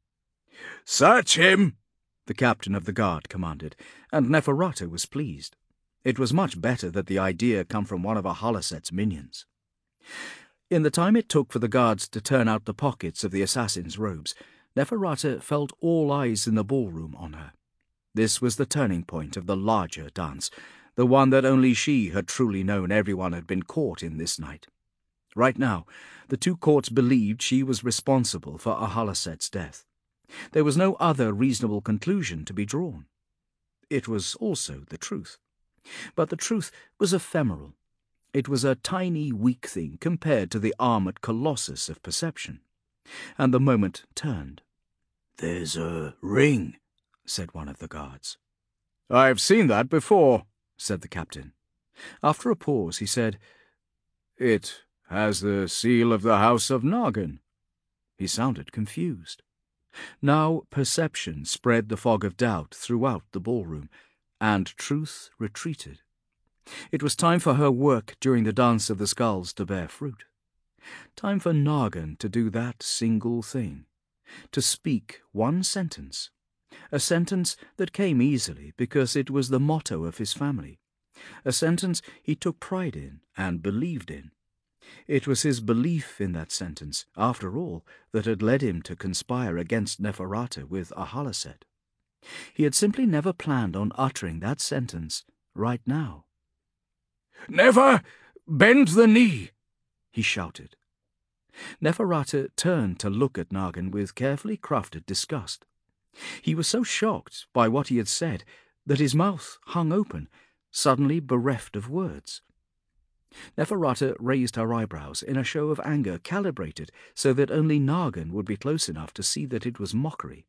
"Search him!" the captain of the guard commanded, and Neferata was pleased. It was much better that the idea come from one of Ahalaset's minions. In the time it took for the guards to turn out the pockets of the assassin's robes, Neferata felt all eyes in the ballroom on her. This was the turning point of the larger dance, the one that only she had truly known everyone had been caught in this night. Right now, the two courts believed she was responsible for Ahalaset's death. There was no other reasonable conclusion to be drawn. It was also the truth. But the truth was ephemeral. It was a tiny, weak thing compared to the armoured colossus of perception. And the moment turned. "There's a ring," said one of the guards. "I've seen that before," said the captain. After a pause he said, "It has the seal of the House of Nargan." He sounded confused. Now perception spread the fog of doubt throughout the ballroom, and truth retreated. It was time for her work during the Dance of the Skulls to bear fruit. Time for Nargan to do that single thing, to speak one sentence, a sentence that came easily because it was the motto of his family, a sentence he took pride in and believed in. It was his belief in that sentence, after all, that had led him to conspire against Neferata with Ahalaset. He had simply never planned on uttering that sentence right now. "Never bend the knee!" he shouted. Neferata turned to look at Nargan with carefully crafted disgust. He was so shocked by what he had said that his mouth hung open, suddenly bereft of words. Neferata raised her eyebrows in a show of anger calibrated so that only Nargan would be close enough to see that it was mockery.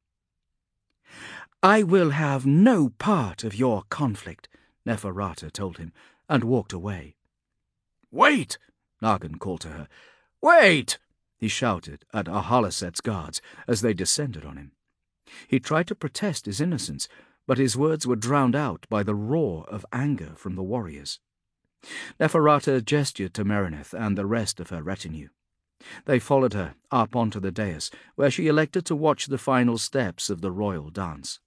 "I will have no part of your conflict," Neferata told him, and walked away. "Wait!" Nargan called to her. "Wait!" he shouted at Ahalaset's guards as they descended on him. He tried to protest his innocence, but his words were drowned out by the roar of anger from the warriors. Neferata gestured to Mereneth and the rest of her retinue. They followed her up onto the dais, where she elected to watch the final steps of the royal dance.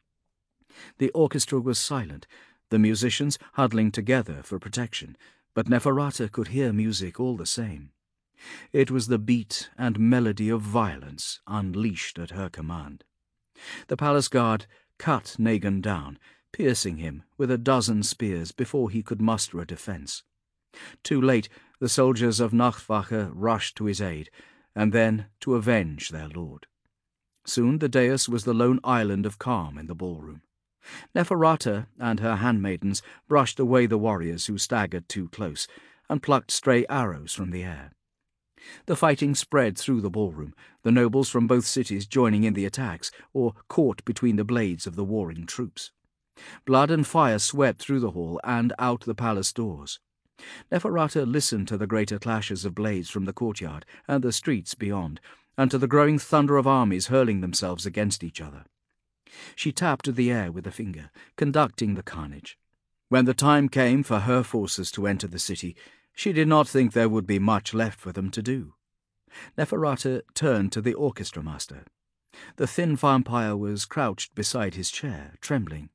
The orchestra was silent, the musicians huddling together for protection, but Neferata could hear music all the same. It was the beat and melody of violence unleashed at her command. The palace guard cut Nagan down, piercing him with a dozen spears before he could muster a defence. Too late, the soldiers of Nachtwache rushed to his aid, and then to avenge their lord. Soon the dais was the lone island of calm in the ballroom. Neferata and her handmaidens brushed away the warriors who staggered too close, and plucked stray arrows from the air. The fighting spread through the ballroom, the nobles from both cities joining in the attacks, or caught between the blades of the warring troops. Blood and fire swept through the hall and out the palace doors. Neferata listened to the greater clashes of blades from the courtyard and the streets beyond, and to the growing thunder of armies hurling themselves against each other. She tapped the air with a finger, conducting the carnage. When the time came for her forces to enter the city, she did not think there would be much left for them to do. Neferata turned to the orchestra master. The thin vampire was crouched beside his chair, trembling.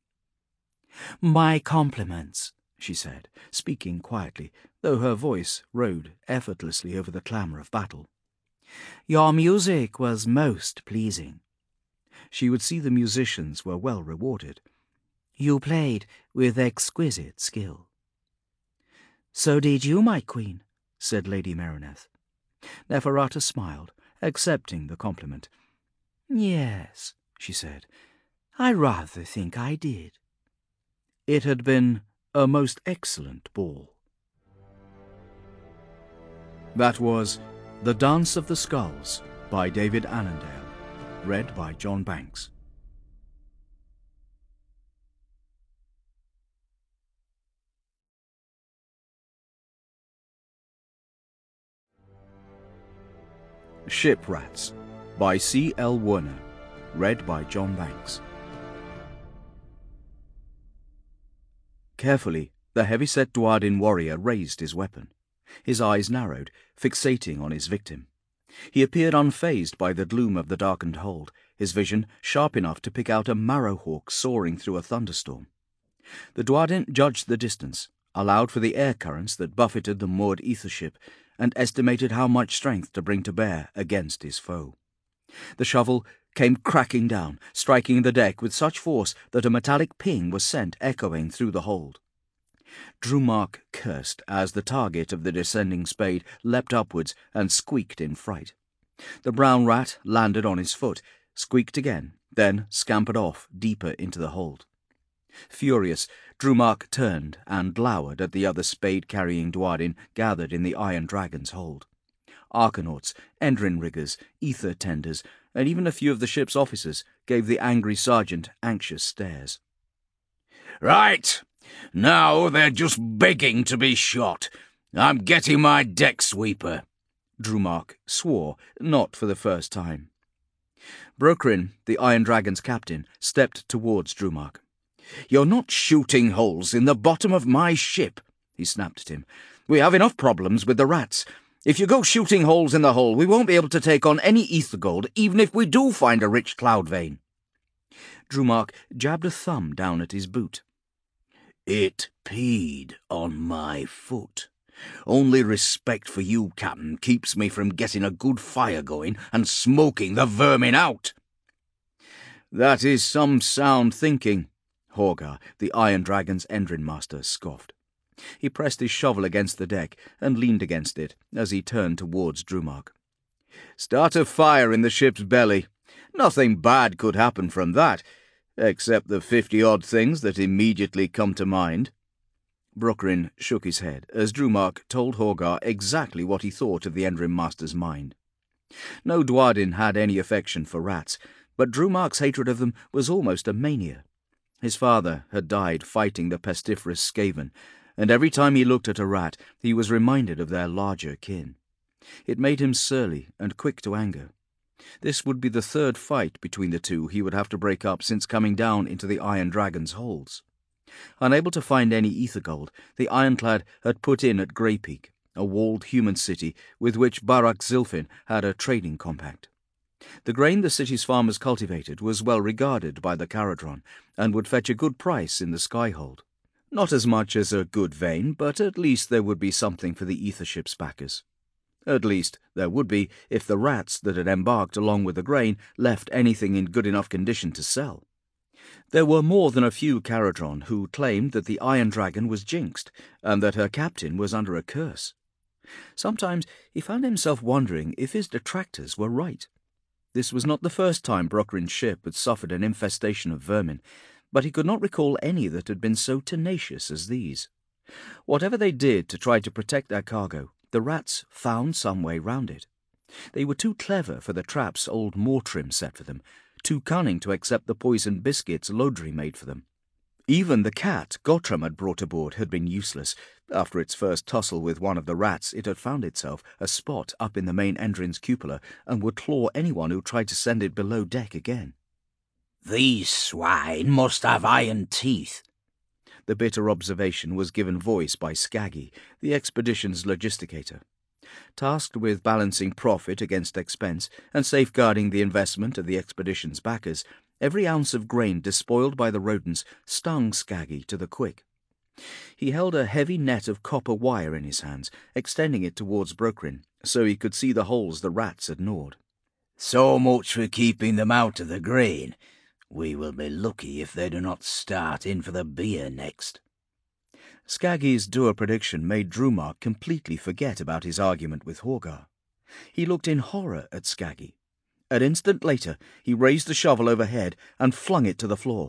"My compliments," she said, speaking quietly, though her voice rode effortlessly over the clamour of battle. "Your music was most pleasing." She would see the musicians were well rewarded. "You played with exquisite skill." "So did you, my queen," said Lady Mereneth. Neferata smiled, accepting the compliment. "Yes," she said, "I rather think I did." It had been a most excellent ball. That was The Dance of the Skulls by David Annandale, read by John Banks. Ship Rats by C L Werner. Read by John Banks. Carefully, the heavy-set Duardin warrior raised his weapon. His eyes narrowed, fixating on his victim. He appeared unfazed by the gloom of the darkened hold, his vision sharp enough to pick out a marrowhawk soaring through a thunderstorm. The Duardin judged the distance, allowed for the air currents that buffeted the moored ether ship, and estimated how much strength to bring to bear against his foe. The shovel came cracking down, striking the deck with such force that a metallic ping was sent echoing through the hold. Drumark cursed as the target of the descending spade leapt upwards and squeaked in fright. The brown rat landed on his foot, squeaked again, then scampered off deeper into the hold. Furious, Drumark turned and glowered at the other spade-carrying Duardin gathered in the Iron Dragon's hold. Arcanauts, Endrin riggers, ether tenders, and even a few of the ship's officers gave the angry sergeant anxious stares. "Right! Now they're just begging to be shot. I'm getting my deck sweeper." Drumark swore, not for the first time. Brokrin, the Iron Dragon's captain, stepped towards Drumark. "You're not shooting holes in the bottom of my ship," he snapped at him. "We have enough problems with the rats. If you go shooting holes in the hull, we won't be able to take on any ether gold, even if we do find a rich cloud vein." Drumark jabbed a thumb down at his boot. "It peed on my foot. Only respect for you, Captain, keeps me from getting a good fire going and smoking the vermin out." "That is some sound thinking," Horgar, the Iron Dragon's Endrin master, scoffed. He pressed his shovel against the deck and leaned against it as he turned towards Drumark. "Start a fire in the ship's belly. Nothing bad could happen from that, except the fifty-odd things that immediately come to mind." Brokrin shook his head as Drumark told Horgar exactly what he thought of the Endrin master's mind. No Duardin had any affection for rats, but Drumark's hatred of them was almost a mania. His father had died fighting the pestiferous Skaven, and every time he looked at a rat he was reminded of their larger kin. It made him surly and quick to anger. This would be the third fight between the two he would have to break up since coming down into the Iron Dragon's holds. Unable to find any ether gold, the Ironclad had put in at Greypeak, a walled human city with which Barak Zilfin had a trading compact. The grain the city's farmers cultivated was well regarded by the Caradron, and would fetch a good price in the Skyhold. Not as much as a good vein, but at least there would be something for the ether ship's backers. At least there would be if the rats that had embarked along with the grain left anything in good enough condition to sell. There were more than a few Caradron who claimed that the Iron Dragon was jinxed, and that her captain was under a curse. Sometimes he found himself wondering if his detractors were right. This was not the first time Brokrin's ship had suffered an infestation of vermin, but he could not recall any that had been so tenacious as these. Whatever they did to try to protect their cargo, the rats found some way round it. They were too clever for the traps old Mortrim set for them, too cunning to accept the poisoned biscuits Lodri made for them. Even the cat Gottram had brought aboard had been useless. After its first tussle with one of the rats, it had found itself a spot up in the main Endrin's cupola, and would claw anyone who tried to send it below deck again. "These swine must have iron teeth." The bitter observation was given voice by Skaggy, the expedition's logisticator. Tasked with balancing profit against expense and safeguarding the investment of the expedition's backers, every ounce of grain despoiled by the rodents stung Skaggy to the quick. He held a heavy net of copper wire in his hands, extending it towards Brokrin, so he could see the holes the rats had gnawed. "So much for keeping them out of the grain. We will be lucky if they do not start in for the beer next." Skaggy's dour prediction made Drumark completely forget about his argument with Horgar. He looked in horror at Skaggy. An instant later, he raised the shovel overhead and flung it to the floor.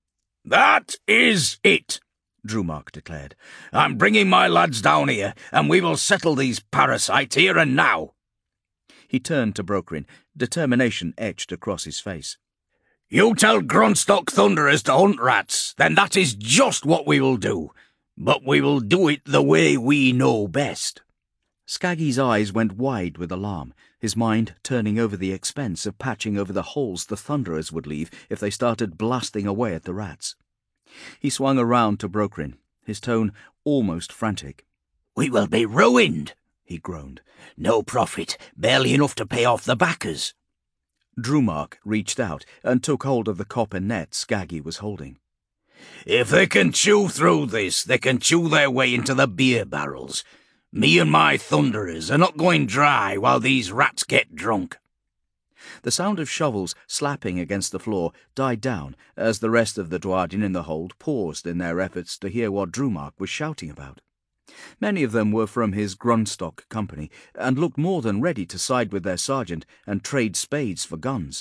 "That is it," Drumark declared. "I'm bringing my lads down here, and we will settle these parasites here and now." He turned to Brokrin, determination etched across his face. "You tell Grunstock Thunderers to hunt rats, then that is just what we will do. But we will do it the way we know best." Skaggy's eyes went wide with alarm, his mind turning over the expense of patching over the holes the Thunderers would leave if they started blasting away at the rats. He swung around to Brokrin, his tone almost frantic. "We will be ruined," he groaned. "No profit, barely enough to pay off the backers." Drumark reached out and took hold of the copper net Skaggy was holding. "If they can chew through this, they can chew their way into the beer barrels. Me and my Thunderers are not going dry while these rats get drunk." The sound of shovels slapping against the floor died down as the rest of the Dwarden in the hold paused in their efforts to hear what Drumark was shouting about. Many of them were from his Grunstock company, and looked more than ready to side with their sergeant and trade spades for guns.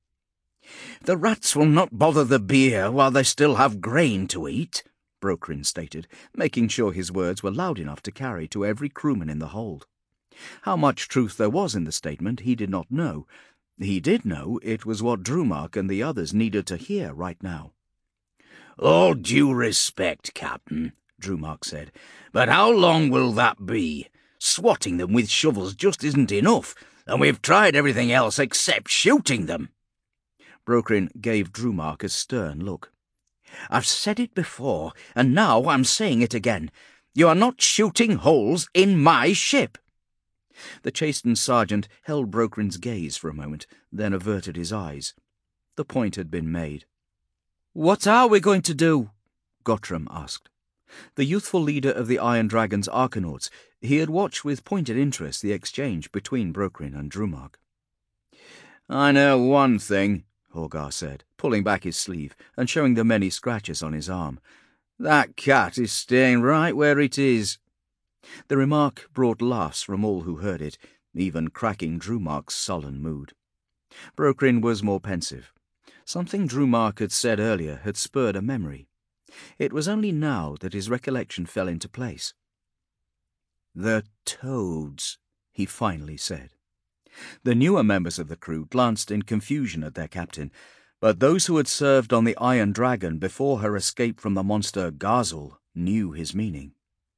"The rats will not bother the beer while they still have grain to eat," Brokrin stated, making sure his words were loud enough to carry to every crewman in the hold. How much truth there was in the statement he did not know. He did know it was what Drumark and the others needed to hear right now. "All due respect, Captain," Drumark said, "but how long will that be? Swatting them with shovels just isn't enough, and we've tried everything else except shooting them." Brokrin gave Drumark a stern look. "I've said it before, and now I'm saying it again. You are not shooting holes in my ship." The chastened sergeant held Brokrin's gaze for a moment, then averted his eyes. The point had been made. "What are we going to do?" Gottram asked. The youthful leader of the Iron Dragon's Arcanauts, he had watched with pointed interest the exchange between Brokrin and Drumark. "I know one thing," Horgar said, pulling back his sleeve and showing the many scratches on his arm. "That cat is staying right where it is." The remark brought laughs from all who heard it, even cracking Drumark's sullen mood. Brokrin was more pensive. Something Drumark had said earlier had spurred a memory. It was only now that his recollection fell into place. "The toads," he finally said. The newer members of the crew glanced in confusion at their captain, but those who had served on the Iron Dragon before her escape from the monster Gazul knew his meaning.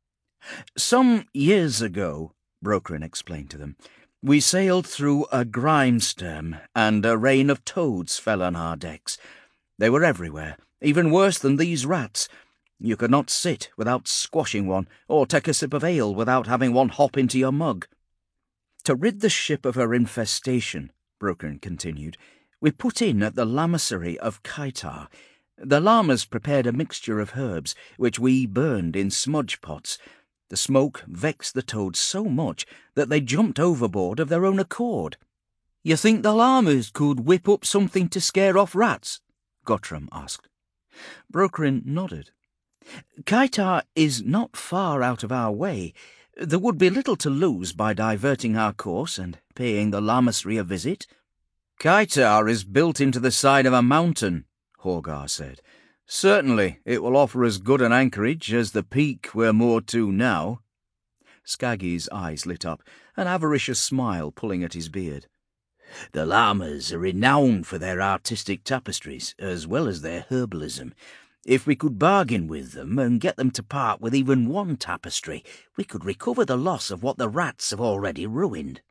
"Some years ago," Brokrin explained to them, "we sailed through a grimstorm, and a rain of toads fell on our decks. They were everywhere, even worse than these rats. You could not sit without squashing one, or take a sip of ale without having one hop into your mug. To rid the ship of her infestation," Brokrin continued, "we put in at the lamasery of Kaitar. The lamas prepared a mixture of herbs, which we burned in smudge pots. The smoke vexed the toads so much that they jumped overboard of their own accord." "You think the llamas could whip up something to scare off rats?" Gottram asked. Brokrin nodded. "Kaitar is not far out of our way. There would be little to lose by diverting our course and paying the lamasery a visit." "Kaitar is built into the side of a mountain," Horgar said. "Certainly it will offer as good an anchorage as the peak we're moored to now." Skaggy's eyes lit up, an avaricious smile pulling at his beard. "The lamas are renowned for their artistic tapestries, as well as their herbalism. If we could bargain with them and get them to part with even one tapestry, we could recover the loss of what the rats have already ruined."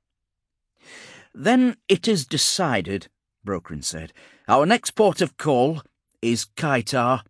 "Then it is decided," Brokrin said. "Our next port of call is Kaitar."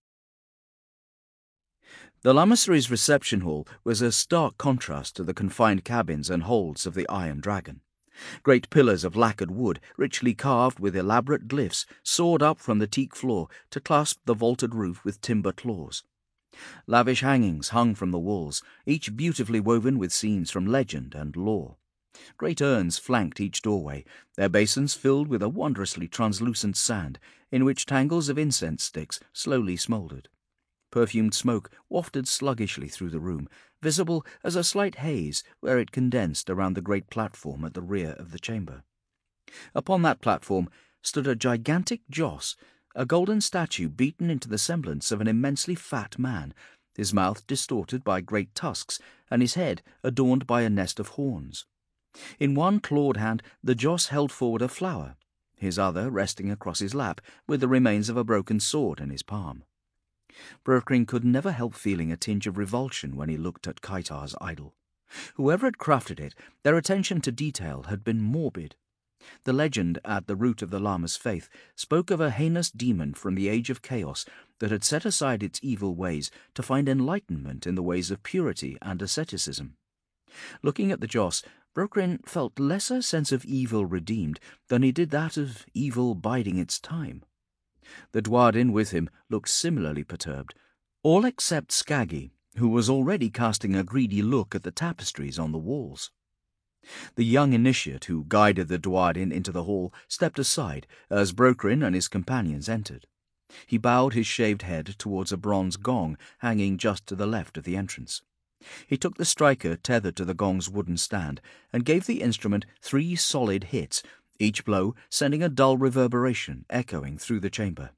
The lamasery's reception hall was a stark contrast to the confined cabins and holds of the Iron Dragon. Great pillars of lacquered wood, richly carved with elaborate glyphs, soared up from the teak floor to clasp the vaulted roof with timber claws. Lavish hangings hung from the walls, each beautifully woven with scenes from legend and lore. Great urns flanked each doorway, their basins filled with a wondrously translucent sand, in which tangles of incense sticks slowly smouldered. Perfumed smoke wafted sluggishly through the room, visible as a slight haze where it condensed around the great platform at the rear of the chamber. Upon that platform stood a gigantic joss, a golden statue beaten into the semblance of an immensely fat man, his mouth distorted by great tusks, and his head adorned by a nest of horns. In one clawed hand the joss held forward a flower, his other resting across his lap with the remains of a broken sword in his palm. Brokrin could never help feeling a tinge of revulsion when he looked at Kaitar's idol. Whoever had crafted it, their attention to detail had been morbid. The legend at the root of the Lama's faith spoke of a heinous demon from the age of chaos that had set aside its evil ways to find enlightenment in the ways of purity and asceticism. Looking at the Joss, Brokrin felt less a sense of evil redeemed than he did that of evil biding its time. The Dwarden with him looked similarly perturbed, all except Skaggy, who was already casting a greedy look at the tapestries on the walls. The young initiate who guided the Dwarden into the hall stepped aside as Brokrin and his companions entered. He bowed his shaved head towards a bronze gong hanging just to the left of the entrance. He took the striker tethered to the gong's wooden stand and gave the instrument three solid hits, each blow sending a dull reverberation echoing through the chamber.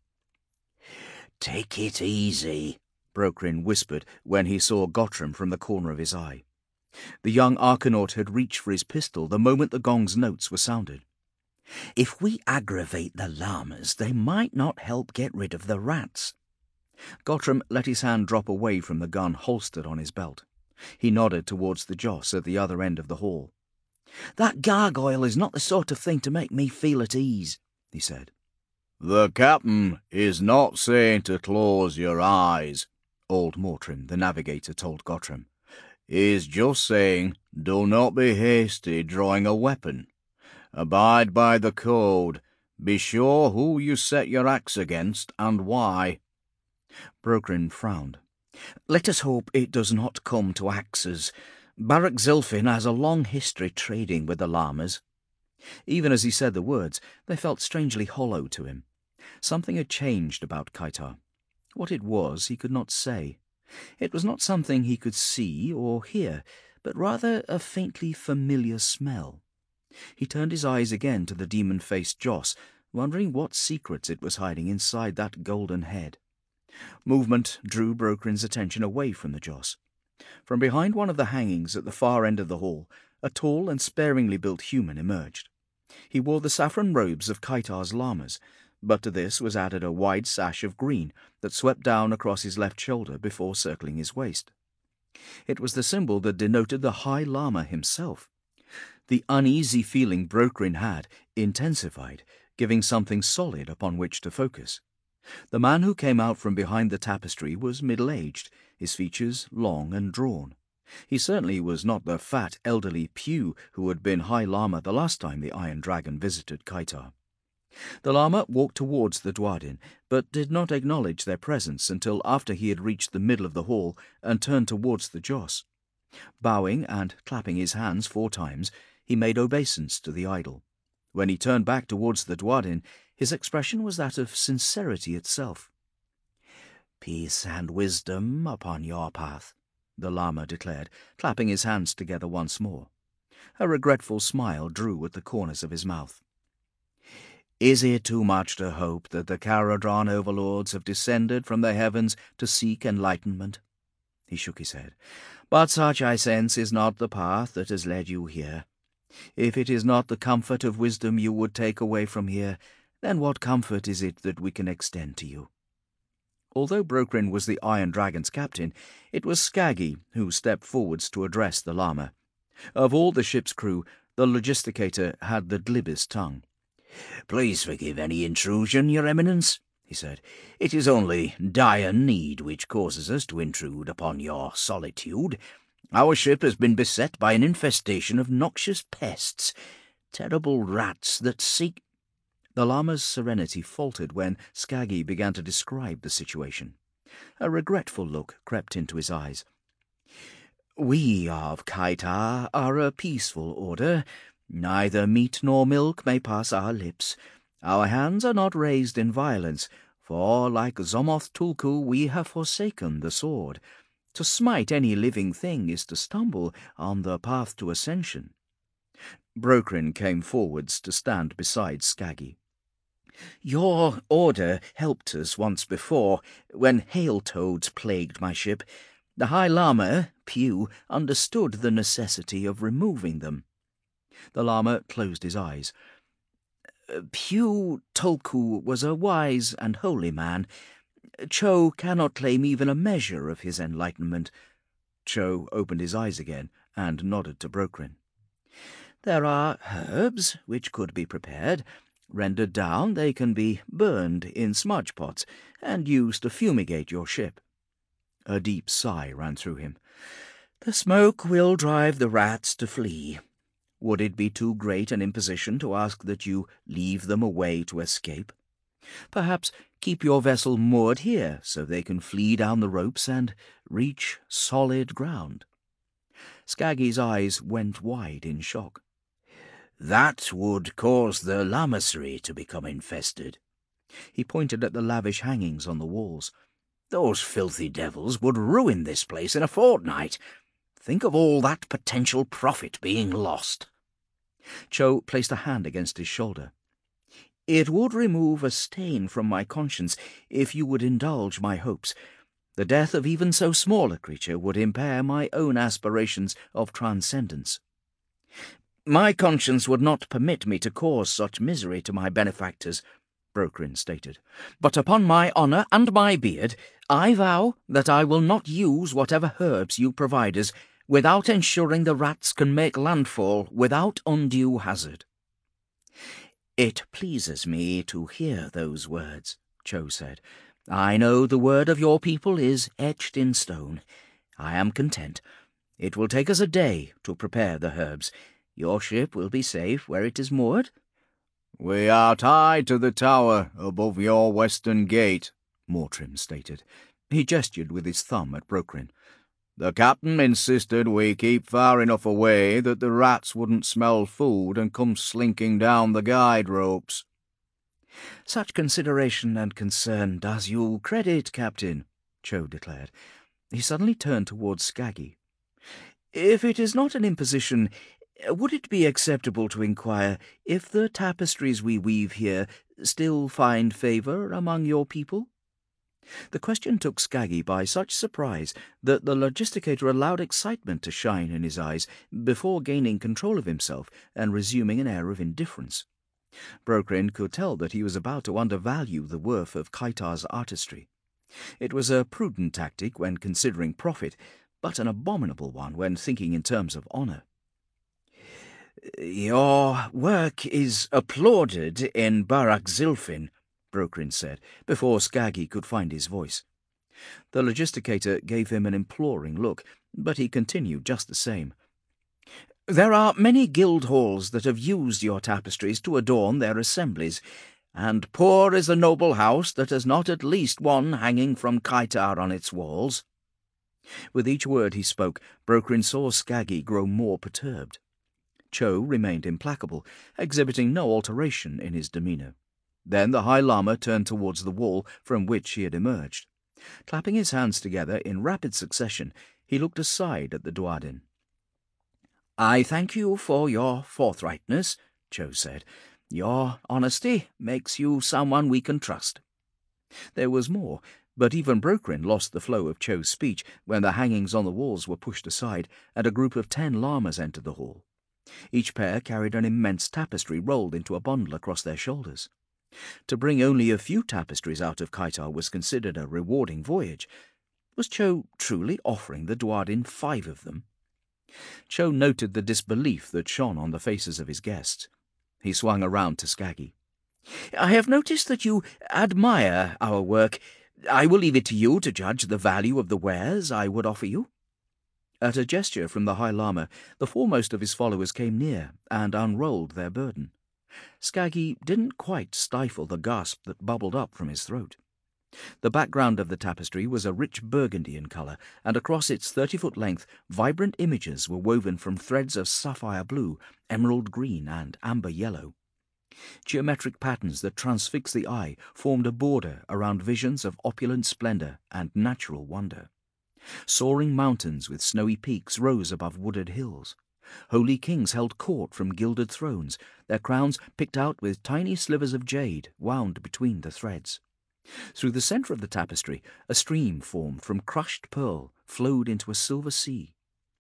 "Take it easy," Brokrin whispered when he saw Gottram from the corner of his eye. The young Arcanaut had reached for his pistol the moment the gong's notes were sounded. "If we aggravate the Lamas, they might not help get rid of the rats." Gottram let his hand drop away from the gun holstered on his belt. He nodded towards the Joss at the other end of the hall. "That gargoyle is not the sort of thing to make me feel at ease," he said. "The captain is not saying to close your eyes," old Mortrim, the navigator, told Gottram. "He's just saying, do not be hasty drawing a weapon. Abide by the code. Be sure who you set your axe against and why." Brokrin frowned. "Let us hope it does not come to axes. Barak Zilfin has a long history trading with the Lamas." Even as he said the words, they felt strangely hollow to him. Something had changed about Kaitar. What it was he could not say. It was not something he could see or hear, but rather a faintly familiar smell. He turned his eyes again to the demon-faced Joss, wondering what secrets it was hiding inside that golden head. Movement drew Brokrin's attention away from the Joss. From behind one of the hangings at the far end of the hall, a tall and sparingly built human emerged. He wore the saffron robes of Kaitar's Lamas, but to this was added a wide sash of green that swept down across his left shoulder before circling his waist. It was the symbol that denoted the High Lama himself. The uneasy feeling Brokrin had intensified, giving something solid upon which to focus. The man who came out from behind the tapestry was middle-aged, his features long and drawn. He certainly was not the fat, elderly Pew who had been High Lama the last time the Iron Dragon visited Kaitar. The Lama walked towards the Dwarden, but did not acknowledge their presence until after he had reached the middle of the hall and turned towards the Joss. Bowing and clapping his hands four times, he made obeisance to the idol. When he turned back towards the Dwarden, his expression was that of sincerity itself. "Peace and wisdom upon your path," the Lama declared, clapping his hands together once more. A regretful smile drew at the corners of his mouth. "Is it too much to hope that the Caradron overlords have descended from the heavens to seek enlightenment?" He shook his head. "But such, I sense, is not the path that has led you here. If it is not the comfort of wisdom you would take away from here, then what comfort is it that we can extend to you?" Although Brokrin was the Iron Dragon's captain, it was Skaggy who stepped forwards to address the Lama. Of all the ship's crew, the logisticator had the glibest tongue. "Please forgive any intrusion, Your Eminence," he said. "It is only dire need which causes us to intrude upon your solitude. Our ship has been beset by an infestation of noxious pests, terrible rats that seek—" The Lama's serenity faltered when Skaggy began to describe the situation. A regretful look crept into his eyes. "We of Kaitar are a peaceful order. Neither meat nor milk may pass our lips. Our hands are not raised in violence, for, like Zomoth Tulku, we have forsaken the sword. To smite any living thing is to stumble on the path to ascension." Brokrin came forwards to stand beside Skaggy. "Your order helped us once before, when hail-toads plagued my ship. The High Lama, Pew, understood the necessity of removing them." The Lama closed his eyes. "Pew Tulku was a wise and holy man. Cho cannot claim even a measure of his enlightenment." Cho opened his eyes again and nodded to Brokrin. "There are herbs which could be prepared. Rendered down, they can be burned in smudge pots and used to fumigate your ship." A deep sigh ran through him. "The smoke will drive the rats to flee. Would it be too great an imposition to ask that you leave them a way to escape? Perhaps keep your vessel moored here so they can flee down the ropes and reach solid ground." Skaggy's eyes went wide in shock. "That would cause the lamasery to become infested." He pointed at the lavish hangings on the walls. "Those filthy devils would ruin this place in a fortnight. Think of all that potential profit being lost." Cho placed a hand against his shoulder. "It would remove a stain from my conscience if you would indulge my hopes. The death of even so small a creature would impair my own aspirations of transcendence." "My conscience would not permit me to cause such misery to my benefactors," Brokrin stated. "But upon my honour and my beard, I vow that I will not use whatever herbs you provide us without ensuring the rats can make landfall without undue hazard." "It pleases me to hear those words," Cho said. "I know the word of your people is etched in stone. I am content. It will take us a day to prepare the herbs. Your ship will be safe where it is moored?" "We are tied to the tower above your western gate," Mortrim stated. He gestured with his thumb at Brokrin. "The captain insisted we keep far enough away that the rats wouldn't smell food and come slinking down the guide ropes." "Such consideration and concern does you credit, Captain," Cho declared. He suddenly turned towards Skaggy. "If it is not an imposition, would it be acceptable to inquire if the tapestries we weave here still find favour among your people?" The question took Skaggy by such surprise that the logisticator allowed excitement to shine in his eyes before gaining control of himself and resuming an air of indifference. Brokrin could tell that he was about to undervalue the worth of Kaitar's artistry. It was a prudent tactic when considering profit, but an abominable one when thinking in terms of honour. "Your work is applauded in Barak Zilfin," Brokrin said, before Skaggy could find his voice. The logisticator gave him an imploring look, but he continued just the same. "There are many guild halls that have used your tapestries to adorn their assemblies, and poor is the noble house that has not at least one hanging from Kaitar on its walls." With each word he spoke, Brokrin saw Skaggy grow more perturbed. Cho remained implacable, exhibiting no alteration in his demeanour. Then the High Lama turned towards the wall from which he had emerged. Clapping his hands together in rapid succession, he looked aside at the Duardin. "I thank you for your forthrightness," Cho said. "Your honesty makes you someone we can trust." There was more, but even Brokrin lost the flow of Cho's speech when the hangings on the walls were pushed aside and a group of ten lamas entered the hall. Each pair carried an immense tapestry rolled into a bundle across their shoulders. To bring only a few tapestries out of Kaitar was considered a rewarding voyage. Was Cho truly offering the Duardin five of them? Cho noted the disbelief that shone on the faces of his guests. He swung around to Skaggy. "I have noticed that you admire our work. I will leave it to you to judge the value of the wares I would offer you." At a gesture from the High Lama, the foremost of his followers came near and unrolled their burden. Skaggy didn't quite stifle the gasp that bubbled up from his throat. The background of the tapestry was a rich burgundy in colour, and across its thirty-foot length vibrant images were woven from threads of sapphire blue, emerald green, and amber yellow. Geometric patterns that transfixed the eye formed a border around visions of opulent splendour and natural wonder. Soaring mountains with snowy peaks rose above wooded hills. Holy kings held court from gilded thrones, their crowns picked out with tiny slivers of jade wound between the threads. Through the centre of the tapestry, a stream formed from crushed pearl flowed into a silver sea.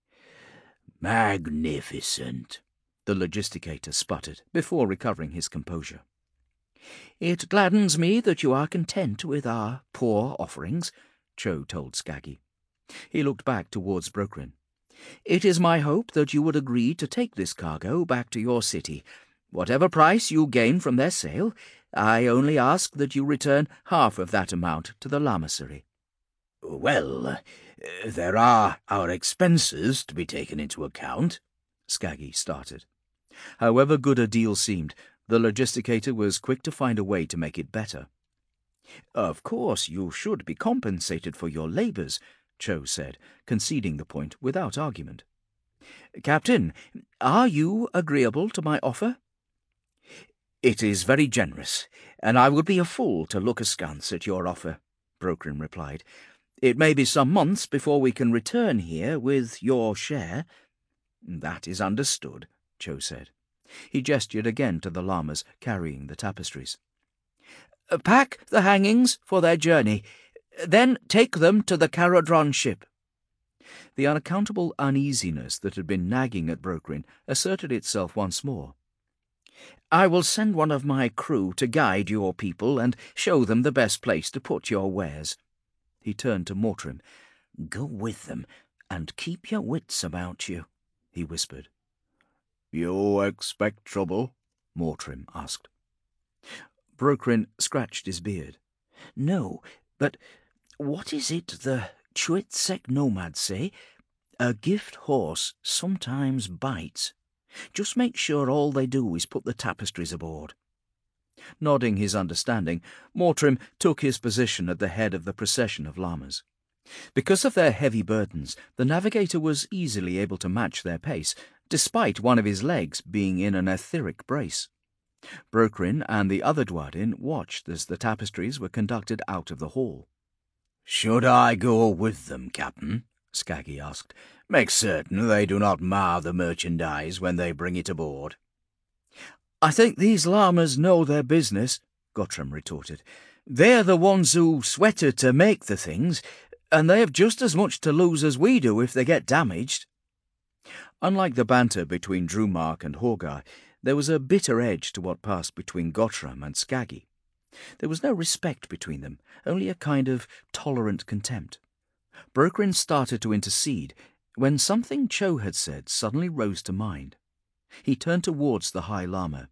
"Magnificent," the logisticator sputtered, before recovering his composure. "It gladdens me that you are content with our poor offerings," Cho told Skaggy. He looked back towards Brokrin. It is my hope that you would agree to take this cargo back to your city. Whatever price you gain from their sale, I only ask that you return half of that amount to the lamasery." "Well, uh, there are our expenses to be taken into account," Skaggy started. However good a deal seemed, the logisticator was quick to find a way to make it better. "Of course you should be compensated for your labours," Cho said, conceding the point without argument. "Captain, are you agreeable to my offer?" "It is very generous, and I would be a fool to look askance at your offer," Brokrin replied. "It may be some months before we can return here with your share." "That is understood," Cho said. He gestured again to the llamas carrying the tapestries. "Pack the hangings for their journey. Then take them to the Caradron ship." The unaccountable uneasiness that had been nagging at Brokrin asserted itself once more. "I will send one of my crew to guide your people and show them the best place to put your wares." He turned to Mortrim. "Go with them, and keep your wits about you," he whispered. "You expect trouble?" Mortrim asked. Brokrin scratched his beard. "No, but what is it the Chwitsek nomads say? A gift horse sometimes bites. Just make sure all they do is put the tapestries aboard." Nodding his understanding, Mortrim took his position at the head of the procession of llamas. Because of their heavy burdens, the navigator was easily able to match their pace, despite one of his legs being in an etheric brace. Brokrin and the other Dwadin watched as the tapestries were conducted out of the hall. "Should I go with them, Captain?" Skaggy asked. "Make certain they do not mar the merchandise when they bring it aboard." "I think these llamas know their business," Gottram retorted. "They're the ones who sweated to make the things, and they have just as much to lose as we do if they get damaged." Unlike the banter between Drumark and Horgar, there was a bitter edge to what passed between Gottram and Skaggy. There was no respect between them, only a kind of tolerant contempt. Brokrin started to intercede, when something Cho had said suddenly rose to mind. He turned towards the High Lama.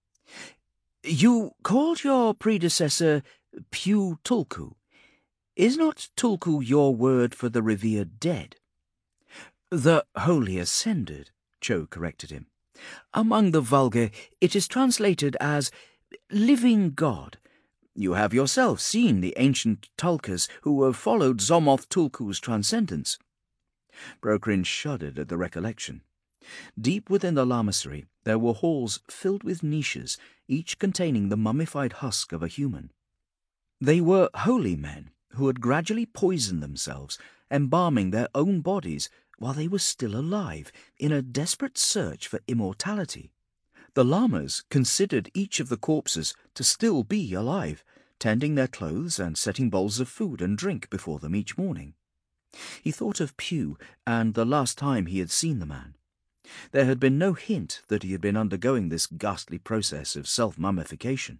"You called your predecessor Pew Tulku. Is not Tulku your word for the revered dead?" "The Holy Ascended," Cho corrected him. "Among the vulgar it is translated as living God. You have yourself seen the ancient Tulkas who have followed Zomoth Tulku's transcendence." Brokrin shuddered at the recollection. Deep within the lamasery there were halls filled with niches, each containing the mummified husk of a human. They were holy men who had gradually poisoned themselves, embalming their own bodies while they were still alive, in a desperate search for immortality. The lamas considered each of the corpses to still be alive, tending their clothes and setting bowls of food and drink before them each morning. He thought of Pew and the last time he had seen the man. There had been no hint that he had been undergoing this ghastly process of self-mummification.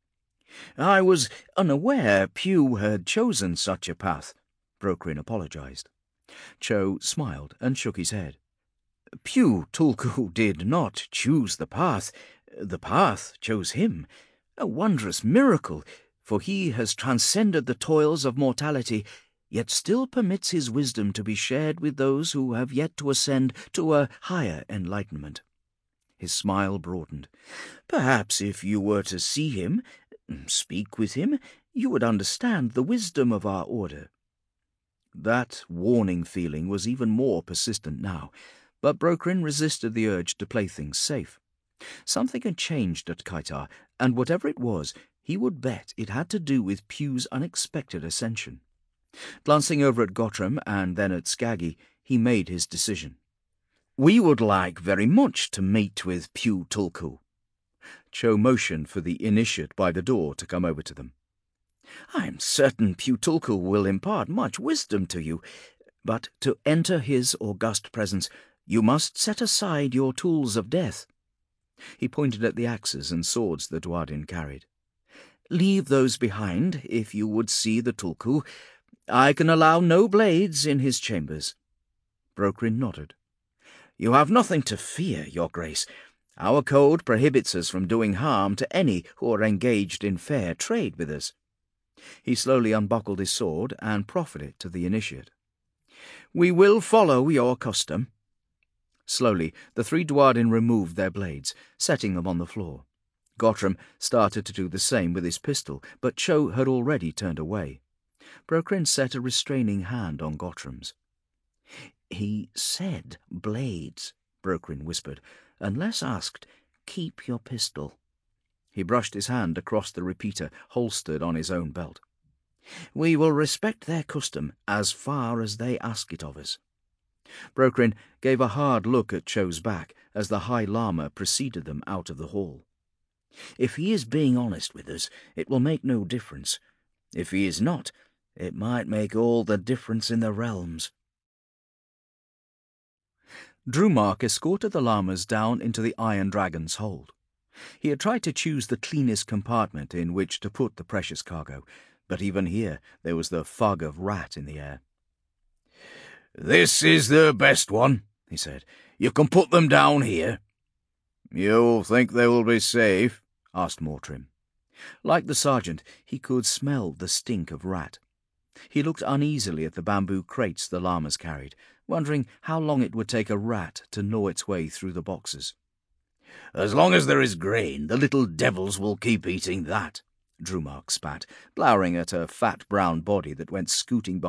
"I was unaware Pew had chosen such a path," Brokrin apologized. Cho smiled and shook his head. "Pew Tulku did not choose the path. The path chose him. A wondrous miracle, for he has transcended the toils of mortality, yet still permits his wisdom to be shared with those who have yet to ascend to a higher enlightenment." His smile broadened. "Perhaps if you were to see him, speak with him, you would understand the wisdom of our order." That warning feeling was even more persistent now, but Brokrin resisted the urge to play things safe. Something had changed at Kaitar, and whatever it was, he would bet it had to do with Pew's unexpected ascension. Glancing over at Gottram and then at Skaggy, he made his decision. "We would like very much to meet with Pew Tulku." Cho motioned for the initiate by the door to come over to them. "I am certain Pew Tulku will impart much wisdom to you, but to enter his august presence you must set aside your tools of death." He pointed at the axes and swords the Dwadin carried. "Leave those behind if you would see the Tulku. I can allow no blades in his chambers." Brokrin nodded. "You have nothing to fear, Your Grace. Our code prohibits us from doing harm to any who are engaged in fair trade with us." He slowly unbuckled his sword and proffered it to the initiate. "We will follow your custom." Slowly, the three Duardin removed their blades, setting them on the floor. Gottram started to do the same with his pistol, but Cho had already turned away. Brokrin set a restraining hand on Gottram's. "He said blades," Brokrin whispered. "Unless asked, keep your pistol." He brushed his hand across the repeater holstered on his own belt. "We will respect their custom as far as they ask it of us." Brokrin gave a hard look at Cho's back as the High Lama preceded them out of the hall. "If he is being honest with us, it will make no difference. If he is not, it might make all the difference in the realms." Drumark escorted the Lamas down into the Iron Dragon's hold. He had tried to choose the cleanest compartment in which to put the precious cargo, but even here there was the fog of rat in the air. "This is the best one," he said. "You can put them down here." "You think they will be safe?" asked Mortrim. Like the sergeant, he could smell the stink of rat. He looked uneasily at the bamboo crates the Lamas carried, wondering how long it would take a rat to gnaw its way through the boxes. "As long as there is grain, the little devils will keep eating that," Drumark spat, glowering at a fat brown body that went scooting behind